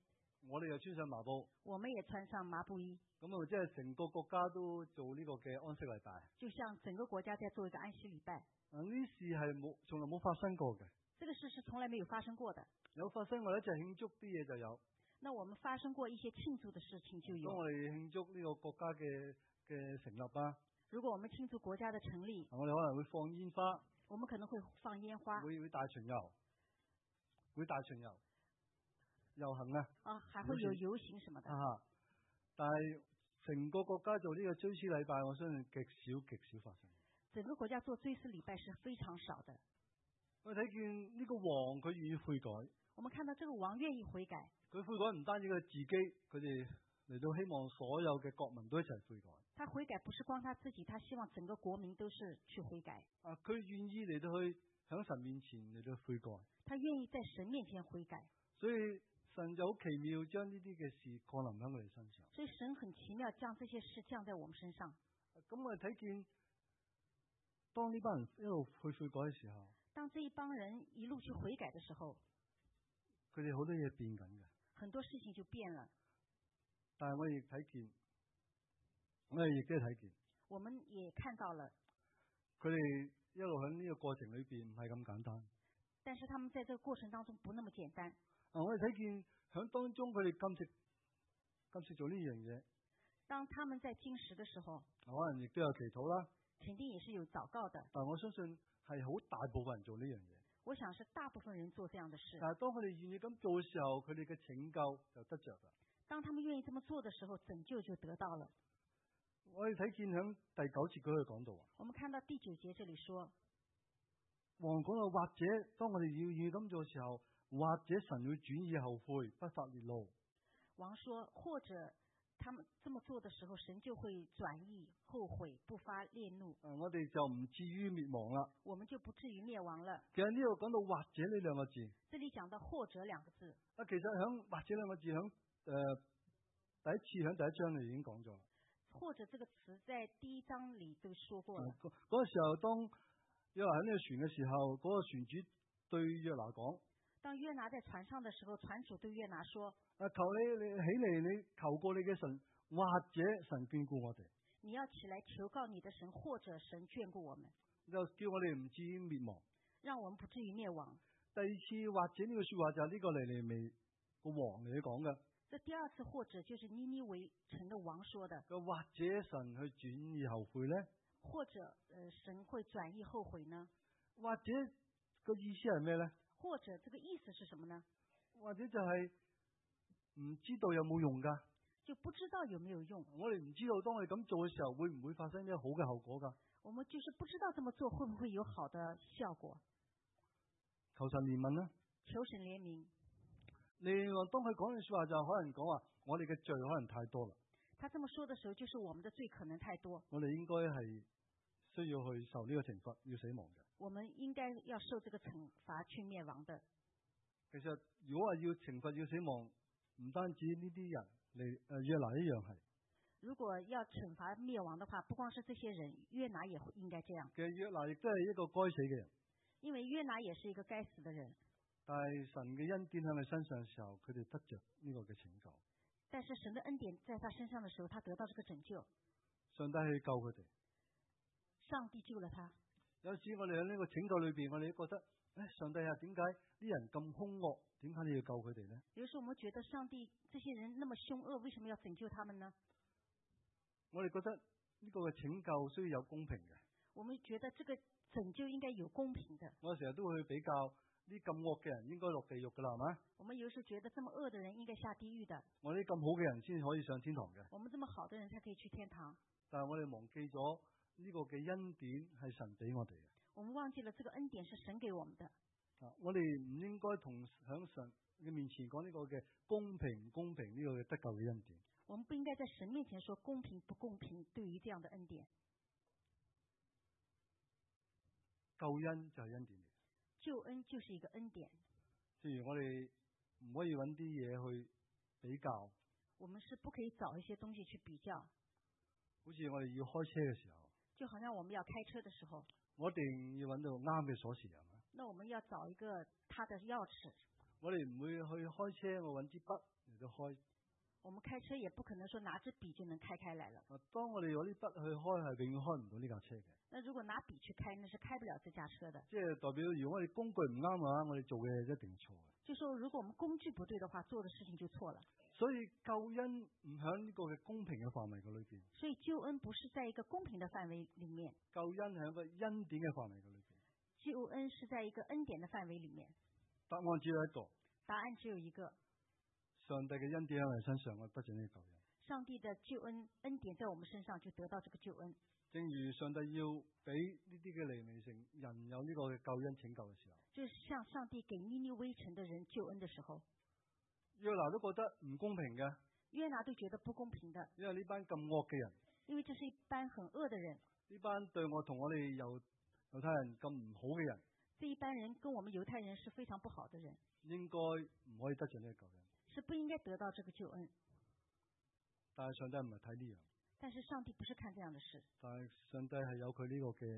我哋又穿上麻布， 我們也穿上麻布衣。 咁啊，即係成個國家都做呢個嘅安息禮拜。 就像整個國家在做一個安息禮拜。 啊，呢事係冇從來冇發生過嘅。 這個事是從來沒有發生過的。 有發生我一齊慶祝啲嘢就有。 那我們發生過一些慶祝的事情就有。 當我哋慶祝呢個國家嘅嘅成立啊。 如果我們慶祝國家的成立， 我哋可能會放煙花。 我們可能會放煙花。 會會大巡遊。會大巡遊。遊行啊！ 啊，還會有遊行什麼的。 啊，但係成個國家做呢個追思禮拜，我相信極少極少發生。 整個國家做追思禮拜是非常少的。 我睇見呢個王佢願意悔改。 我們看到這個王願意悔改。 佢悔改唔單止佢自己，佢哋嚟到希望所有嘅國民都一齊悔改。 他悔改不是光他自己，他希望整個國民都是去悔改。 啊，佢願意嚟到去喺神面前嚟到悔改。 他願意在神面前悔改。 所以神就好奇妙將呢啲嘅事降臨喺我哋身上。 所以神很奇妙將這些事降在我們身上。 咁我哋睇見，當呢班人一路去悔改嘅時候， 當這一幫人一路去悔改嘅時候， 佢哋好多嘢變緊嘅。 很多事情就變了。 但係我亦睇見，我哋亦都睇見。 我們也看到了。 佢哋一路喺呢個過程裏邊唔係咁簡單。 但是他們在這個過程當中不那麼簡單。 啊！我哋睇見喺當中佢哋禁食，禁食做呢樣嘢。 當他們在禁食嘅時候， 可能亦都有祈禱啦。 肯定也是有禱告的。 但我相信係好大部分人做呢樣嘢。 我想是大部分人做這樣的事。 但係當佢哋願意咁做嘅時候，佢哋嘅拯救就得着啦。 當他們願意這麼做的時候，拯救就得到了。 我哋睇見喺第九節嗰度講到啊。 我們看到第九節這裡說， 王講到，或者當我哋要願意咁做嘅時候，或者神會轉意後悔，不發烈怒。 王說，或者他們這麼做的時候，神就會轉意後悔，不發烈怒。 啊，我哋就唔至於滅亡啦。 我們就不至於滅亡了。 其實呢度講到或者呢兩個字。 這裡講到或者兩個字。 啊，其實響或者兩個字響誒、呃、第一次響第一章你已經講咗。 或者這個詞在第一章裡都說過了。 嗰、嗯那個時候當約拿喺呢個船嘅時候，嗰、那個船主對約拿講。 當約拿在船上的時候，船主對約拿說： 啊，求你你起嚟，你求過你嘅神，或者神眷顧我哋。 你要起來求告你的神，或者神眷顧我們。 就叫我哋唔至於滅亡。 讓我們不至於滅亡。 第二次或者呢個說話就係呢個尼尼微個王嚟講嘅。 這第二次或者就是尼尼微城的王說的。 個或者神去轉意後悔咧？ 或者，呃，神會轉意後悔呢？ 或者個意思係咩咧？ 或者這個意思是什麼呢？ 或者就係唔知道有冇用噶？ 就不知道有沒有用。 我哋唔知道當我哋咁做嘅時候，會唔會發生啲好嘅後果噶？ 我們就是不知道這麼做會不會有好的效果。 求神憐憫啦！ 求神憐憫。 另外，當佢講嘅說話就可能講話，我哋嘅罪可能太多啦。 他這麼說的時候，就是我們的罪可能太多。 我哋應該係需要去受呢個懲罰，要死亡嘅。 我們應該要受這個懲罰去滅亡的。 其實如果話要懲罰要死亡，唔單止呢啲人嚟，誒約拿一樣係。 如果要懲罰滅亡的話，不光是這些人，約拿也應該這樣。 其實約拿亦都係一個該死嘅人。 因為約拿也是一個該死的人。 但係神嘅恩典喺佢身上嘅時候，佢哋得着呢個嘅拯救。 但是神的恩典在他身上的時候，他得到這個拯救。 上帝去救佢哋。 上帝救了他。 有時我哋喺呢個拯救裏邊，我哋都覺得，誒，上帝啊，點解啲人咁兇惡？點解你要救佢哋呢？ 有時我們覺得上帝這些人那麼兇惡，為什麼要拯救他們呢？ 我哋覺得呢個嘅拯救需要有公平嘅。 我們覺得這個拯救應該有公平的。 我成日都會去比較。呢咁惡嘅人應該落地獄噶啦，係嘛？ 我們有時覺得這麼惡的人應該下地獄的。 我哋咁好嘅人先可以上天堂嘅。 我們這麼好的人才可以去天堂。 但係我哋忘記咗呢個嘅恩典係神俾我哋嘅。 我們忘記了這個恩典是神給我們的。 啊，我哋唔應該同響神嘅面前講呢個嘅公平唔公平呢個嘅得救嘅恩典。 我們不應該在神面前說公平不公平，對於這樣的恩典。 救恩就係恩典。 救恩就是一個恩典。 正如我哋唔可以揾啲嘢去比較。 我們是不可以找一些東西去比較。 好似我哋要開車嘅時候。 就好像我們要開車的時候。 我一定要揾到啱嘅鎖匙，係嘛？ 那我們要找一個他的鑰匙。 我哋唔會去開車，我揾支筆嚟到開。 我們開車也不可能說拿支筆就能開開來了。 當我哋攞啲筆去開，係永遠開唔到呢架車嘅。 那如果拿筆去開，那是開不了這架車的。 即係代表，如果我哋工具唔啱嘅話，我哋做嘅嘢一定錯嘅。 就說如果我們工具不對的話，做的事情就錯了。 所以救恩唔喺呢個嘅公平嘅範圍嘅裏邊。 所以救恩不是在一個公平的範圍裏面。 救恩係一個恩典嘅範圍嘅裏邊。 救恩是在一個恩典的範圍裏面。 答案只有一個。答案只有一個。 上帝嘅恩典喺我哋身上，我得咗呢個救恩。 上帝的救恩恩典在我們身上，就得到這個救恩。 正如上帝要俾呢啲嘅尼尼微城人有呢個嘅救恩拯救嘅時候， 就是像上帝給尼尼微城的人救恩的時候， 約拿都覺得唔公平嘅。 約拿都覺得不公平的， 因為呢班咁惡嘅人， 因為這是一班很惡的人， 呢班對我同我哋猶猶太人咁唔好嘅人， 這一班人跟我們猶太人是非常不好的人， 應該唔可以得着呢個救恩， 是不應該得到這個救恩。 但係上帝唔係睇呢樣， 但是上帝不是看這樣的事， 但係上帝係有佢呢個嘅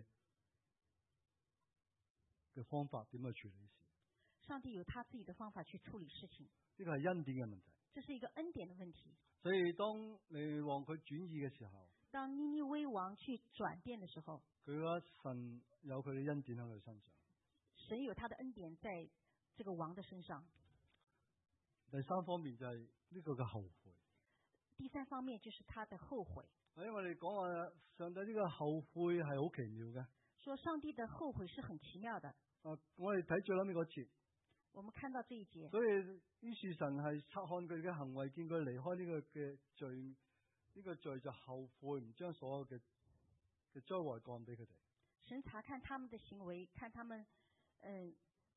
嘅方法點去處理事。 上帝有他自己的方法去處理事情， 呢個係恩典嘅問題。 這是一個恩典的問題。 所以當你往佢轉移嘅時候， 當尼尼微王去轉變的時候， 佢嘅神有佢嘅恩典喺佢身上， 神有他的恩典在這個王的身上。 第三方面就係呢個嘅後悔。 第三方面就是他的後悔。 因為我哋講話上帝呢個後悔係好奇妙嘅。 說上帝的後悔是很奇妙的。 啊，我哋睇最後尾嗰節。 我們看到這一節。 所以於是神係察看佢嘅行為，見佢離開呢個嘅罪，呢、這個罪就後悔，唔將所有嘅嘅災禍降俾佢哋。 神查看他們的行為，看他們，嗯、呃，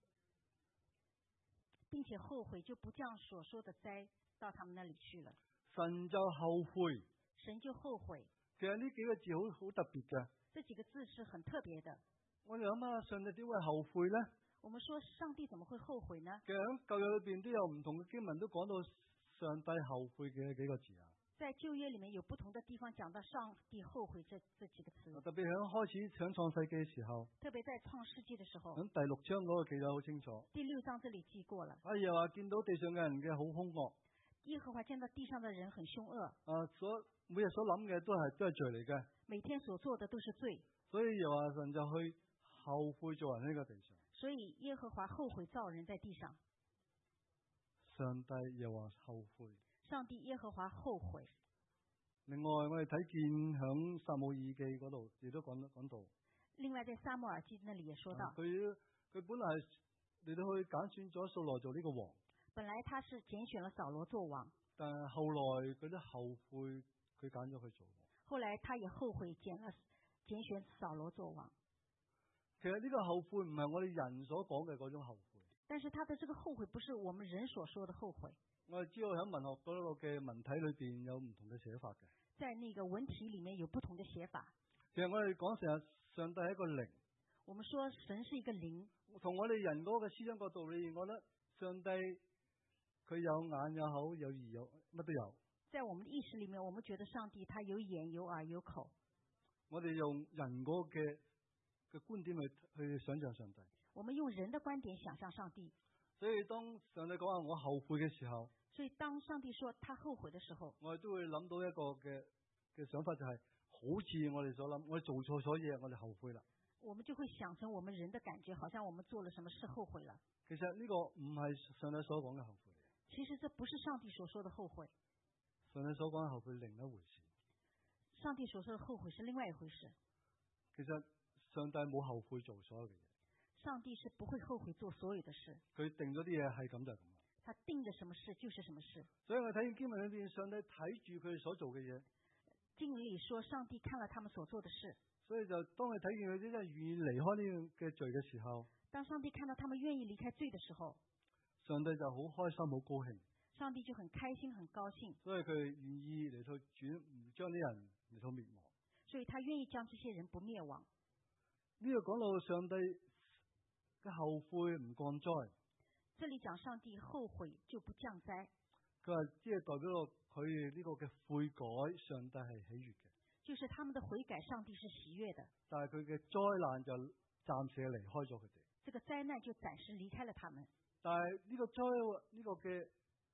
並且後悔，就不將所說的災到他們那裏去了。 神就後悔。 神就後悔。 其實呢幾個字好好特別嘅。 這幾個字是很特別的。 我哋諗下，上帝點會後悔呢？ 我們說上帝怎麼會後悔呢？ 其實喺舊約裏邊都有唔同嘅經文都講到上帝後悔嘅幾個字啊。 在舊約裏面有不同的地方講到上帝後悔這這幾個詞。 特別喺開始喺創世記嘅時候。 特別在創世記嘅時候。 喺第六章嗰個記得好清楚。 第六章這裏記過了。 啊，又話見到地上嘅人嘅好兇惡。 耶和華見到地上的人很兇惡。 啊，所每日所諗嘅都係都係罪嚟嘅。 每天所做的都是罪。 所以又話神就去後悔做人喺呢個地上。 所以耶和華後悔造人在地上。 上帝又話後悔。 上帝耶和華後悔。 另外我哋睇見響撒母耳記嗰度亦都講講到。 另外在撒母耳記那裏也說到。 佢佢本來係嚟到去揀選咗掃羅做呢個王。 本來他是揀選了掃羅做王。 但係後來佢都後悔，佢揀咗佢做王。 後來他也後悔揀了揀選掃羅做王。 其實呢個後悔唔係我哋人所講嘅嗰種後悔。 但是他的這個後悔不是我們人所說的後悔。 我哋知道喺文學嗰個嘅文體裏邊有唔同嘅寫法嘅。 在那個文體裏面有不同的寫法。 其實我哋講成日上帝係一個靈。 我們說神是一個靈。 從我哋人嗰個思想角度裏面，我覺得上帝佢有眼有口有耳有乜都有。 在我們的意識裏面，我們覺得上帝他有眼有耳有口。 我哋用人嗰個嘅嘅觀點去去想象上帝。 我們用人的觀點想象上帝。 所以當上帝講話我後悔嘅時候， 所以當上帝說他後悔的時候， 我哋都會諗到一個嘅嘅想法，就係好似我哋所諗，我哋做錯咗嘢，我哋後悔啦。 我們就會想成我們人的感覺，好像我們做了什麼事後悔了。 其實呢個唔係上帝所講嘅後悔。 其實這不是上帝所說的後悔。 上帝所講嘅後悔另一回事。 上帝所說的後悔是另外一回事。 其實上帝冇後悔做所有嘅嘢。 上帝是不會後悔做所有的事。 佢定咗啲嘢係咁就係咁。 他定咗什麼事就是什麼事。 所以我睇見經文裏邊，上帝睇住佢哋所做嘅嘢。 經文裏說，上帝看了他們所做的事。 所以就當你睇見佢哋真係願意離開呢樣嘅罪嘅時候， 當上帝看到他們願意離開罪的時候， 上帝就好開心好高興。 上帝就很開心很高興。 所以佢願意嚟到轉唔將啲人嚟到滅亡。 所以他願意將這些人不滅亡。 呢個講到上帝嘅後悔唔降災。 這裏講上帝後悔就不降災。 佢話即係代表到佢呢個嘅悔改，上帝係喜悅嘅。 就是他們的悔改，上帝是喜悅的。 但係佢嘅災難就暫時離開咗佢哋。 這個災難就暫時離開了他們。 但係呢個災呢個嘅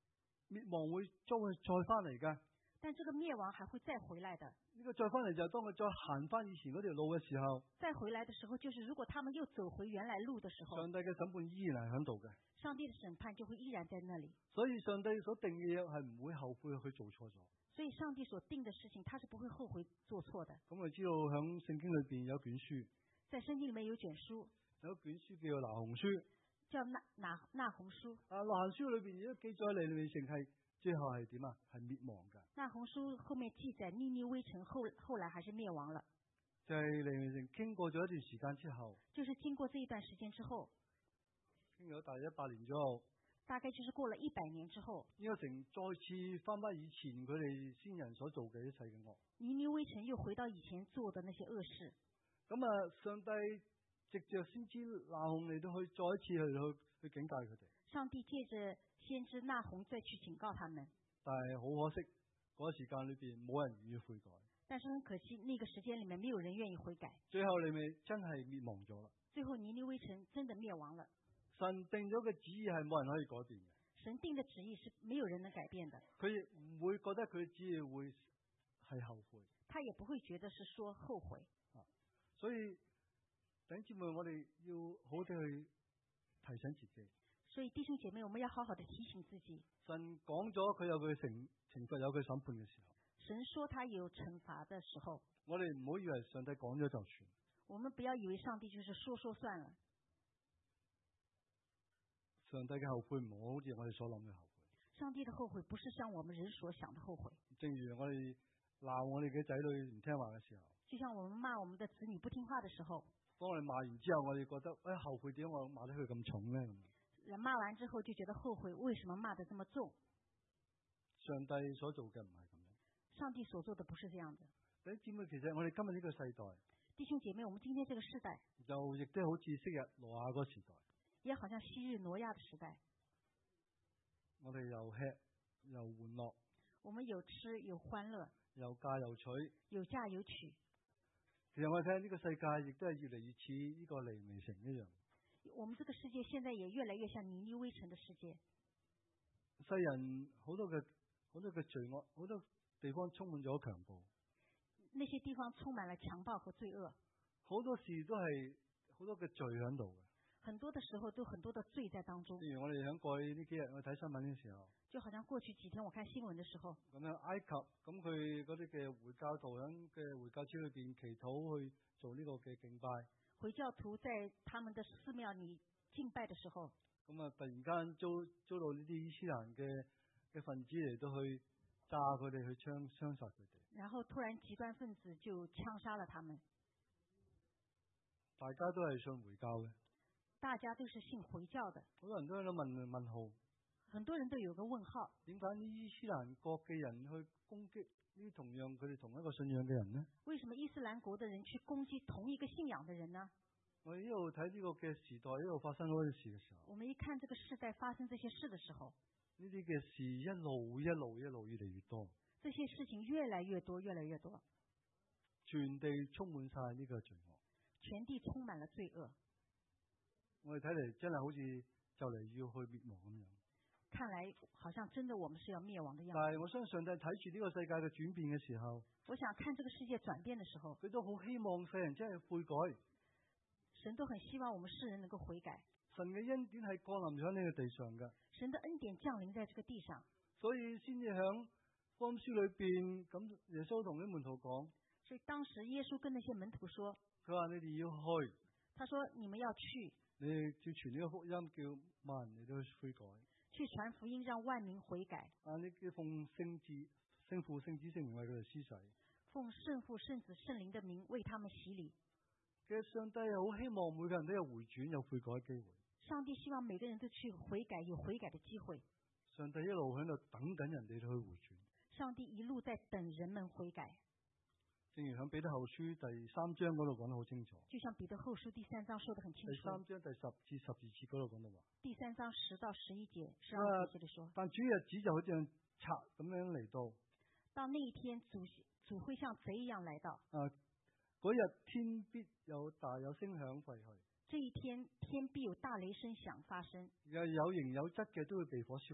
滅亡會將會再翻嚟㗎。 但這個滅亡還會再回來的。 呢個再翻嚟就係當佢再行翻以前嗰條路嘅時候。 再回來的時候，就是如果他們又走回原來路的時候。 上帝嘅審判依然係喺度嘅。 上帝的審判就會依然在那裡。 所以上帝所定嘅嘢係唔會後悔去做錯咗。 所以上帝所定的事情，他是不會後悔做錯的。 咁我知道喺聖經裏邊有卷書。 在聖經裡面有卷書。 有一卷書叫做拿鴻書。 叫那那那鴻書。 啊，拿鴻書裏邊亦都記載尼尼微城係最後係點啊？係滅亡㗎。 那鴻書後面記載尼尼微城後後來還是滅亡了。 就係尼尼微城經過咗一段時間之後。 就是經過這一段時間之後。 經過大約一百年之後。 大概就是過了一百年之後。 呢個城再次翻返以前佢哋先人所做嘅一切嘅惡。 尼尼微城又回到以前做的那些惡事。 咁啊，上帝藉着先知那鴻嚟到去再一次去去去警戒佢哋。 上帝借着先知那鴻再去警告他們。 但係好可惜，嗰個時間裏邊冇人願意悔改。 但是很可惜，那個時間裡面沒有人願意悔改。 最後你咪真係滅亡咗啦。 最後尼尼微城真的滅亡了。 神定咗嘅旨意係冇人可以改變嘅。 神定的旨意是沒有人能改變的。 佢亦唔會覺得佢旨意會係後悔。 他也不會覺得是說後悔。 啊，所以弟兄姊妹，我哋要好地去提醒自己。 所以弟兄姐妹，我們要好好的提醒自己。 神講咗佢有佢懲懲罰有佢審判嘅時候。 神說他有懲罰的時候。 我哋唔好以為上帝講咗就算。 我們不要以為上帝就是說說算了。 上帝嘅後悔唔好好似我哋所諗嘅後悔。 上帝的後悔不是像我們人所想的後悔。 正如我哋鬧我哋嘅仔女唔聽話嘅時候。 就像我們罵我們的子女不聽話的時候。 當我哋罵完之後，我哋覺得誒、哎、後悔點解我罵得佢咁重咧？ 人罵完之後就覺得後悔，為什麼罵得這麼重？ 上帝所做嘅唔係咁樣。 上帝所做的不是這樣的。 弟兄姊妹，其實我哋今日呢個世代。 弟兄姐妹，我們今天這個世代。 就亦都好似昔日挪亞嗰個時代。 也好像昔日挪亞的時代。 我哋又吃又玩樂。 我們有吃有歡樂。 有嫁有娶。 有嫁有娶。 其實我哋睇呢個世界亦都係越嚟越似呢個尼尼微城一樣。 我們這個世界現在也越來越像尼尼微城的世界。 世人好多嘅好多嘅罪惡，好多地方充滿咗強暴。 那些地方充滿了強暴和罪惡。 好多事都係好多嘅罪喺度嘅。 很多的時候都很多的罪在當中。 例如我哋喺過去呢幾日我睇新聞嘅時候， 就好像過去幾天我看新聞的時候， 咁樣埃及咁佢嗰啲嘅回教徒喺嘅回教寺裏邊祈禱去做呢個嘅敬拜。 回教徒在他們的寺廟裏敬拜的時候， 咁啊突然間遭遭到呢啲伊斯蘭嘅嘅分子嚟到去炸佢哋，去槍槍殺佢哋。 然後突然極端分子就槍殺了他們。 大家都係信回教嘅。 大家都是信回教的。 好多人都喺度問問號。 很多人都有個問號。點解伊斯蘭國嘅人去攻擊呢同樣佢哋同一個信仰嘅人呢？ 為什麼伊斯蘭國的人去攻擊同一個信仰的人呢？ 我一路睇呢個嘅時代，一路發生嗰啲事嘅時候。 我們一看這個世代發生這些事的時候， 呢啲嘅事一路一路一路越嚟越多。 這些事情越來越多，越來越多。 全地充滿晒呢個罪惡。 全地充滿了罪惡。 我哋睇嚟真係好似就嚟要去滅亡咁樣。 看來好像真的我們是要滅亡的樣子。 但係我相信上帝睇住呢個世界嘅轉變嘅時候， 我想看這個世界轉變的時候， 佢都好希望世人真係悔改。 神都很希望我們世人能夠悔改。 神嘅恩典係降臨咗喺呢個地上嘅。 神的恩典降臨在這個地上。 所以先至響福音書裏邊，咁耶穌同啲門徒講。 所以當時耶穌跟那些門徒說， 佢話你哋要去。 他說你們要去。 你哋要傳呢個福音，叫萬人都去悔改。 去傳福音，讓萬民悔改。 啊！你叫奉聖子、聖父、聖子、聖靈為佢哋施洗。 奉聖父、聖子、聖靈的名為他們洗禮。 其實上帝係好希望每個人都有回轉、有悔改嘅機會。 上帝希望每個人都去悔改，有悔改的機會。 上帝一路喺度等緊人哋去回轉。 上帝一路在等人們悔改。 正如喺彼得後書第三章嗰度講得好清楚。 就像彼得後書第三章說得很清楚。 第三章第十至十二節嗰度講到話。 第三章十到十一節，十二節的說。 但主日子就好似像賊咁樣嚟到。到那一天主主會像賊一樣來到。 啊，嗰日天必有大有聲響廢去。 這一天天必有大雷聲響發生。 有有形有質嘅都會被火燒去。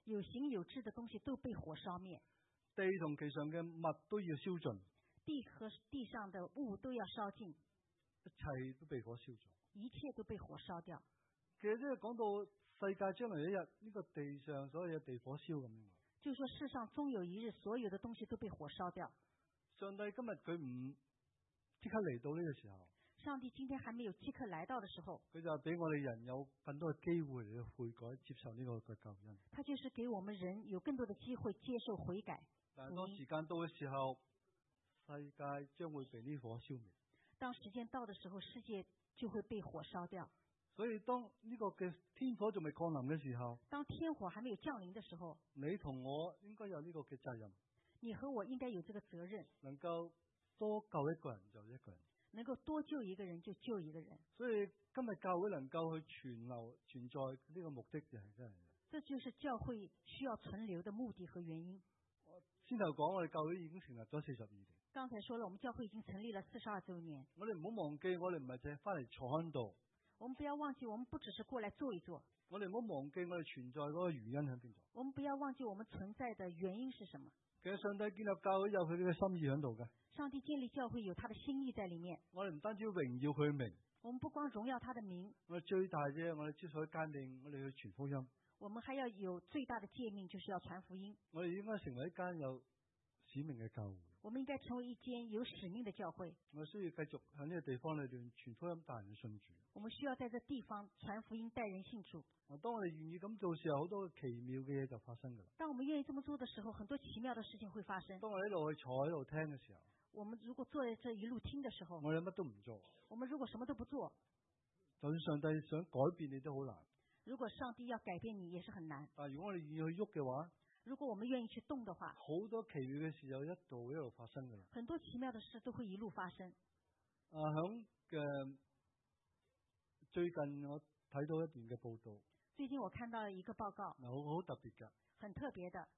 有形有質的東西都被火燒滅。 地同其上嘅物都要燒盡。 地和地上的物都要燒盡。 一切都被火燒咗。 一切都被火燒掉。 其實即係講到世界將來一日呢個地上所有嘅地火燒咁樣。 就說世上終有一日，所有的東西都被火燒掉。 上帝今日佢唔即刻嚟到呢個時候。 上帝今天還沒有即刻來到的時候， 佢就俾我哋人有更多嘅機會嚟去悔改，接受呢個嘅救恩。 他就是給我們人有更多的機會接受悔改。 但係當時間到嘅時候，世界將會被呢火燒滅。 當時間到的時候，世界就會被火燒掉。 所以當呢個嘅天火仲未降臨嘅時候， 當天火還沒有降臨的時候， 你同我應該有呢個嘅責任。 你和我應該有這個責任， 能夠多救一個人就一個人。 能夠多救一個人就救一個人。 所以今日教會能夠去存留存在呢個目的就係真係。 這就是教會需要存留的目的和原因。 先頭講我哋教會已經成立咗四十二年。 剛才說了，我們教會已經成立了四十二周年。 我哋唔好忘記，我哋唔係淨係翻嚟坐喺度。 我們不要忘記，我們不只是過來坐一坐。 我哋唔好忘記我哋存在嗰個原因喺邊度。 我們不要忘記我們存在的原因是什麼。 其實上帝建立教會有佢嘅心意喺度嘅。 上帝建立教會有他的心意在裏面。 我哋唔單止要榮耀佢嘅名。 我們不光榮耀他的名。 我哋最大嘅，我哋之所以堅定，我哋去傳福音。 我們還要有最大的誡命，就是要傳福音。 我哋應該成為一間有使命嘅教會。 我們應該成為一間有使命的教會。 我需要繼續喺呢個地方裏邊傳福音，帶人信主。 我們需要在這地方傳福音，帶人信主。 當我哋願意咁做嘅時候，好多奇妙嘅嘢就發生噶啦。 當我們願意這麼做的時候，很多奇妙的事情會發生。 當我哋一路去坐喺度聽嘅時候， 我們如果坐在這一路聽的時候， 我哋乜都唔做。 我們如果什麼都不做， 就算上帝想改變你都好難。 如果上帝要改變你，也是很難。 但如果我哋願意去喐嘅話， 如果我們願意去動的話， 好多奇妙嘅事就一路一路發生噶啦。 很多奇妙的事都會一路發生。 啊，響嘅最近我睇到一段嘅報道。 最近我看到了一個報告， 好好特別噶， 很特別的。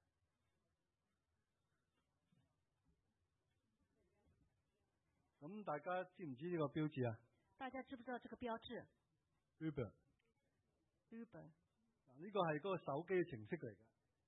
咁大家知唔知呢個標誌啊？ 大家知不知道這個標誌 ？Uber。 Uber。 呢個係嗰個手機嘅程式嚟嘅。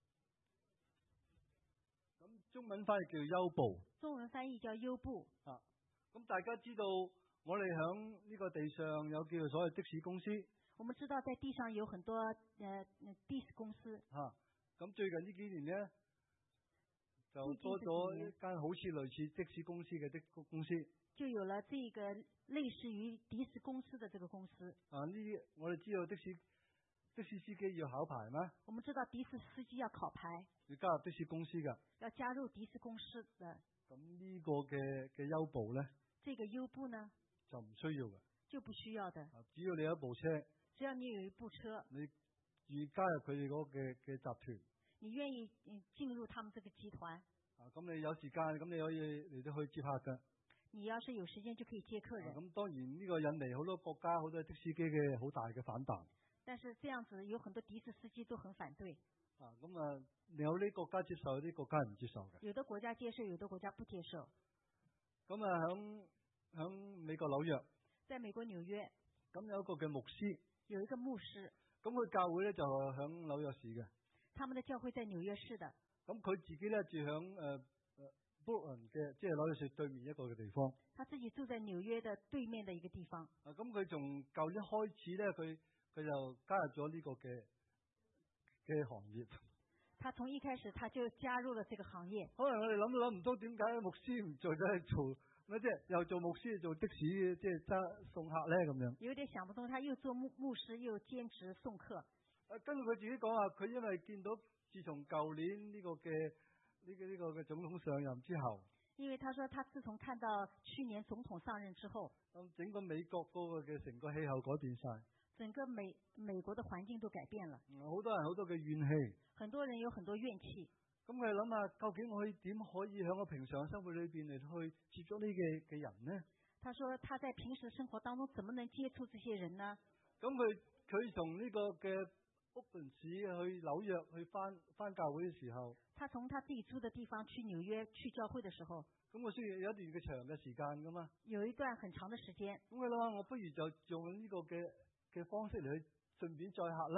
咁中文翻譯叫優步。 中文翻譯叫優步。 啊，咁大家知道我哋響呢個地上有叫做所謂的士公司。 我們知道在地上有很多誒的士公司。嚇、啊， 咁最近呢幾年咧，就多咗一間好似類似的士公司嘅的公司。 就有了這個類似於的士公司的這個公司。 啊，呢啲我哋知道的士的士司機要考牌咩？ 我們知道的士司機要考牌。 要加入的士公司㗎。 要加入的士公司的。 咁呢個嘅嘅優步咧？ 這個優步呢？ 就唔需要嘅。 就不需要的。 只要你有一部車。 只要你有一部車。 你願加入佢哋嗰個嘅嘅集團。 你願意進入他們這個集團。 啊，咁你有時間，咁你可以嚟到去接客㗎。 你要是有時間就可以接客人。 咁、啊、當然呢個引嚟好多國家好多的士司機嘅好大嘅反彈。 但是這樣子有很多的士司機都很反對。 啊，咁啊，有啲國家接受，有啲國家唔接受嘅。 有的國家接受，有的國家不接受。 咁啊，響響美國紐約。 在美國紐約。 咁有一個嘅牧師。 有一個牧師。 咁佢教會咧就響紐約市嘅。 他們的教會在紐約市的。 咁佢自己咧住響誒。布魯克林嘅，即係紐約市對面一個嘅地方。 他自己住在紐約的對面的一個地方。 啊，咁佢從舊年開始咧，佢佢就加入咗呢個嘅嘅行業。 他從一開始他就加入了這個行業。 可能我哋諗都諗唔通，點解牧師唔做咗去做乜？即係又做牧師，做的士，即係揸送客咧咁樣。 有點想不通，他又做牧牧師，又兼職送客。 啊，跟住佢自己講話，佢因為見到自從舊年呢個嘅。呢、這個呢、這個嘅總統上任之後， 因為他說他自從看到去年總統上任之後， 咁整個美國嗰個嘅成個氣候改變晒， 整個美美國的環境都改變了， 好多人好多嘅怨氣， 很多人有很多怨氣。 咁佢諗下，究竟我可以點可以喺我平常生活裏邊嚟去接觸呢嘅嘅人呢？ 他說他在平時生活當中怎麼能接觸這些人呢？ 咁佢佢從呢個嘅屋崙市去紐約去翻翻教會嘅時候， 他從他自己住的地方去紐約去教會的時候， 咁我需要有一段嘅長嘅時間噶嘛。 有一段很長的時間。 咁佢諗下，我不如就用呢個嘅嘅方式嚟去順便載客啦。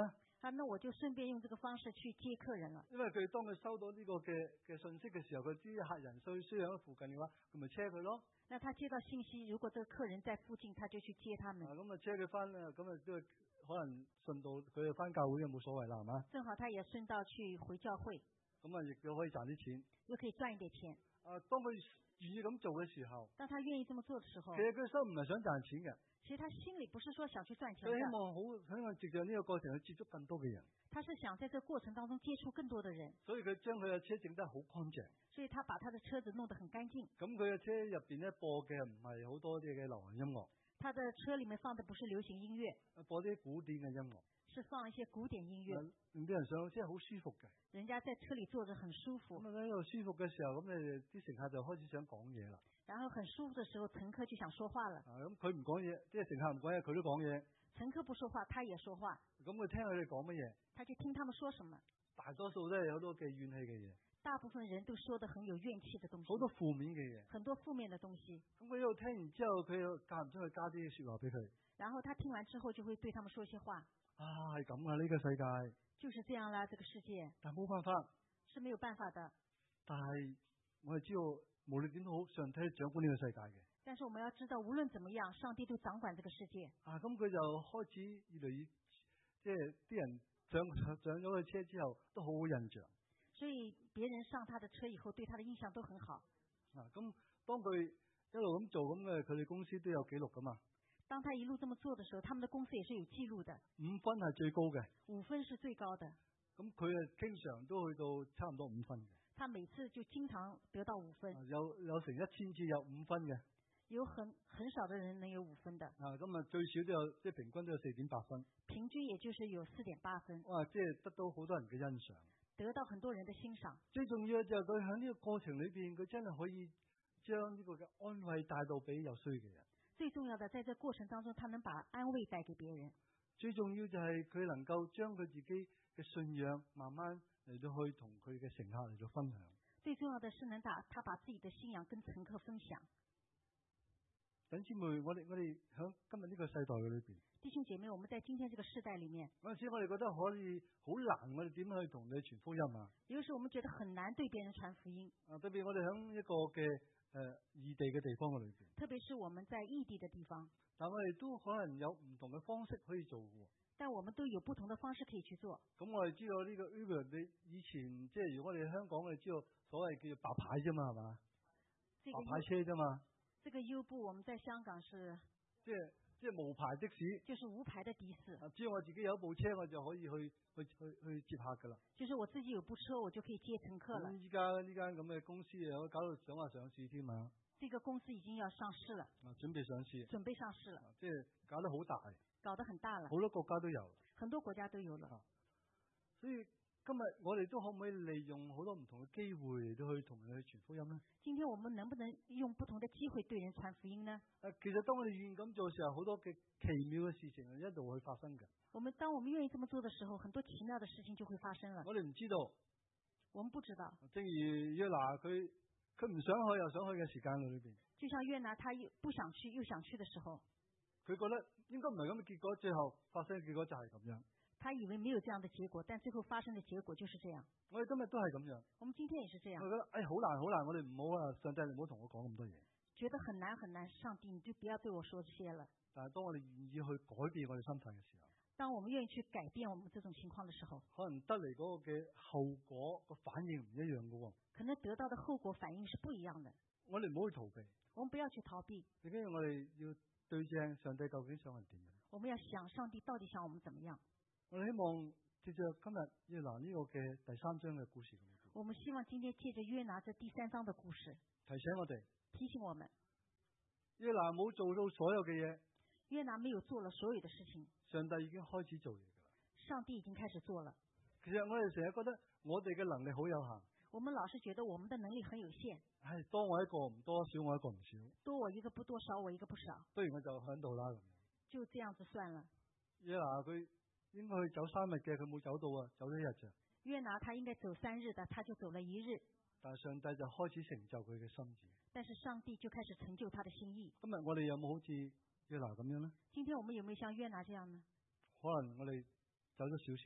啊，那我就順便用這個方式去接客人了。 因為佢當佢收到呢個嘅嘅信息嘅時候，佢知客人需需要喺附近嘅話，佢咪車佢咯。 那他接到信息，如果這個客人在附近，他就去接他們。 啊，咁啊車佢翻啊，咁啊都可能順道佢翻教會又冇所謂啦，係嘛？ 正好他也順道去回教會。 咁啊，亦都可以賺啲錢。 又可以賺一點錢。 啊，當佢願意咁做嘅時候， 當他願意這麼做的時候， 其實佢心唔係想賺錢嘅。 其實他心裏不是說想去賺錢的。 佢希望好希望藉着呢個過程去接觸更多嘅人。 他是想在這個過程當中接觸更多的人。 所以佢將佢嘅車整得好乾淨。 所以他把他的車子弄得很乾淨。 咁佢嘅車入邊咧播嘅唔係好多啲嘅流行音樂。 他的車裏面放的不是流行音樂， 播啲古典嘅音樂。 是放一些古典音樂。 令啲人上即係好舒服嘅。 人家在車裏坐着很舒服。 咁喺度舒服嘅時候，咁你啲乘客就開始想講嘢啦。 然後很舒服的時候，乘客就想說話了。 啊，咁佢唔講嘢，即係乘客唔講嘢，佢都講嘢。 乘客不說話，他也說話。 咁佢聽佢哋講乜嘢？ 他就聽他們說什麼。 大多數都係有好多嘅怨氣嘅嘢。 大部分人都說得很有怨氣的東西。 好多負面嘅嘢。 很多負面的東西。 咁佢喺度聽完之後，佢又間唔中去加啲說話俾佢。 然後他聽完之後，就會對他們說一些話。 啊，係咁啊，呢個世界。 就是這樣啦，這個世界。 但冇辦法。 是沒有辦法的。 但係我哋知道，無論點都好，上帝掌管呢個世界嘅。 但是我們要知道，無論怎麼樣，上帝都掌管這個世界。 啊，咁佢就開始越嚟越，即係啲人上上咗佢車之後，都好好印象。 所以別人上他的車以後，對他的印象都很好。 啊，咁當佢一路咁做，咁嘅佢哋公司都有記錄噶嘛。 當他一路這麼做的時候，他們的公司也是有記錄的。 五分係最高嘅。 五分是最高的。 咁佢啊，經常都去到差唔多五分嘅。 他每次就經常得到五分。 有有成一千次有五分嘅。 有很很少的人能有五分的。 啊，咁啊最少都有，即係平均都有四點八分。 平均也就是有四點八分。 哇，即係得到好多人嘅欣賞。 得到很多人的欣賞。 最重要就係佢喺呢個過程裏邊，佢真係可以將呢個嘅安慰帶到俾有需嘅人。 最重要的，在這過程當中，他能把安慰帶給別人。 最重要就係佢能夠將佢自己嘅信仰慢慢嚟到去同佢嘅乘客嚟到分享。 最重要的是能打他把自己的信仰跟乘客分享。 弟兄姊妹，我哋我哋喺今日呢個世代嘅裏邊， 弟兄姐妹，我們在今天這個世代裏面， 嗰陣時我哋覺得可以好難，我哋點去同你傳福音啊？ 有時我們覺得很難對別人傳福音。 啊，特別我哋喺一個嘅誒異地嘅地方嘅裏邊， 特別是我們在異地嘅地方， 但我哋都可能有唔同嘅方式可以做嘅。 但我們都有不同的方式可以去做。 咁我哋知道呢個 Uber，你以前即係如果我哋香港，我哋知道所謂叫做白牌啫嘛，係嘛？白牌車啫嘛。 這個優步我們在香港是即係即係無牌的士， 就是無牌的的士。 啊，只要我自己有一部車，我就可以去去去去接客噶啦。 就是我自己有部車，我就可以接乘客了。 依家呢間咁嘅公司又搞到想話上市添啊！ 這個公司已經要上市了。啊， 準備上市。 準備上市了。 即係搞得好大。 搞得很大了。 好多國家都有。 很多國家都有了。 啊，所以今日我哋都可唔可以利用好多唔同嘅機會嚟到去同人去傳福音呢？ 今天我們能不能用不同的機會對人傳福音呢？ 誒，其實當我哋願意咁做嘅時候，好多嘅奇妙嘅事情係一路會發生嘅。 我們當我們願意這麼做的時候，很多奇妙的事情就會發生了。 我哋唔知道。 我們不知道。 正如約拿佢佢唔想去又想去嘅時間裏邊。 就像約拿他又不想去又想去的時候。佢覺得應該唔係咁嘅結果，最後發生嘅結果就係咁樣。 他以為沒有這樣的結果，但最後發生的結果就是這樣。 我哋今日都係咁樣。 我們今天也是這樣。 我覺得誒好難好難，我哋唔好啊！上帝你唔好同我講咁多嘢。 覺得很難很難，上帝你就不要對我說這些了。 但係當我哋願意去改變我哋心態嘅時候， 當我們願意去改變我們這種情況的時候， 可能得嚟嗰個嘅後果個反應唔一樣嘅喎。 可能得到的後果反應是不一樣的。 我哋唔好去逃避。 我們不要去逃避。 最緊要我哋要對正上帝究竟想係點樣。 我們要想上帝到底想我們怎麼樣。 我哋希望借着今日約拿呢個嘅第三章嘅故事。 我們希望今天借着約拿這第三章的故事， 提醒我哋， 提醒我們， 約拿冇做到所有嘅嘢。 約拿沒有做了所有的事情。 上帝已經開始做嘢㗎啦。 上帝已經開始做了。 其實我哋成日覺得我哋嘅能力好有限。 我們老是覺得我們的能力很有限。 唉，多我一個唔多，少我一個唔少。 多我一個不多，少我一個不少。 不如我就喺度啦咁。 就這樣子算了。 約拿佢應該去走三日嘅，佢冇走到啊，走咗一日咋。 約拿他應該走三日的，他就走了一日。 但係上帝就開始成就佢嘅心意。 但是上帝就開始成就他的心意。 今日我哋有冇好似約拿咁樣呢？ 今天我們有沒有像約拿這樣呢？ 可能我哋走咗少少。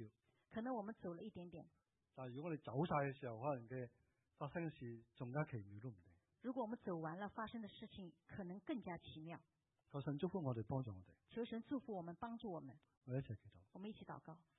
可能我們走了一點點。 但係如果我哋走晒嘅時候，可能嘅發生嘅事仲加奇妙都唔定。 如果我們走完了，發生的事情可能更加奇妙。 求神祝福我哋，幫助我哋。 求神祝福我們，幫助我們。 我哋一齊祈禱。 我們一起禱告。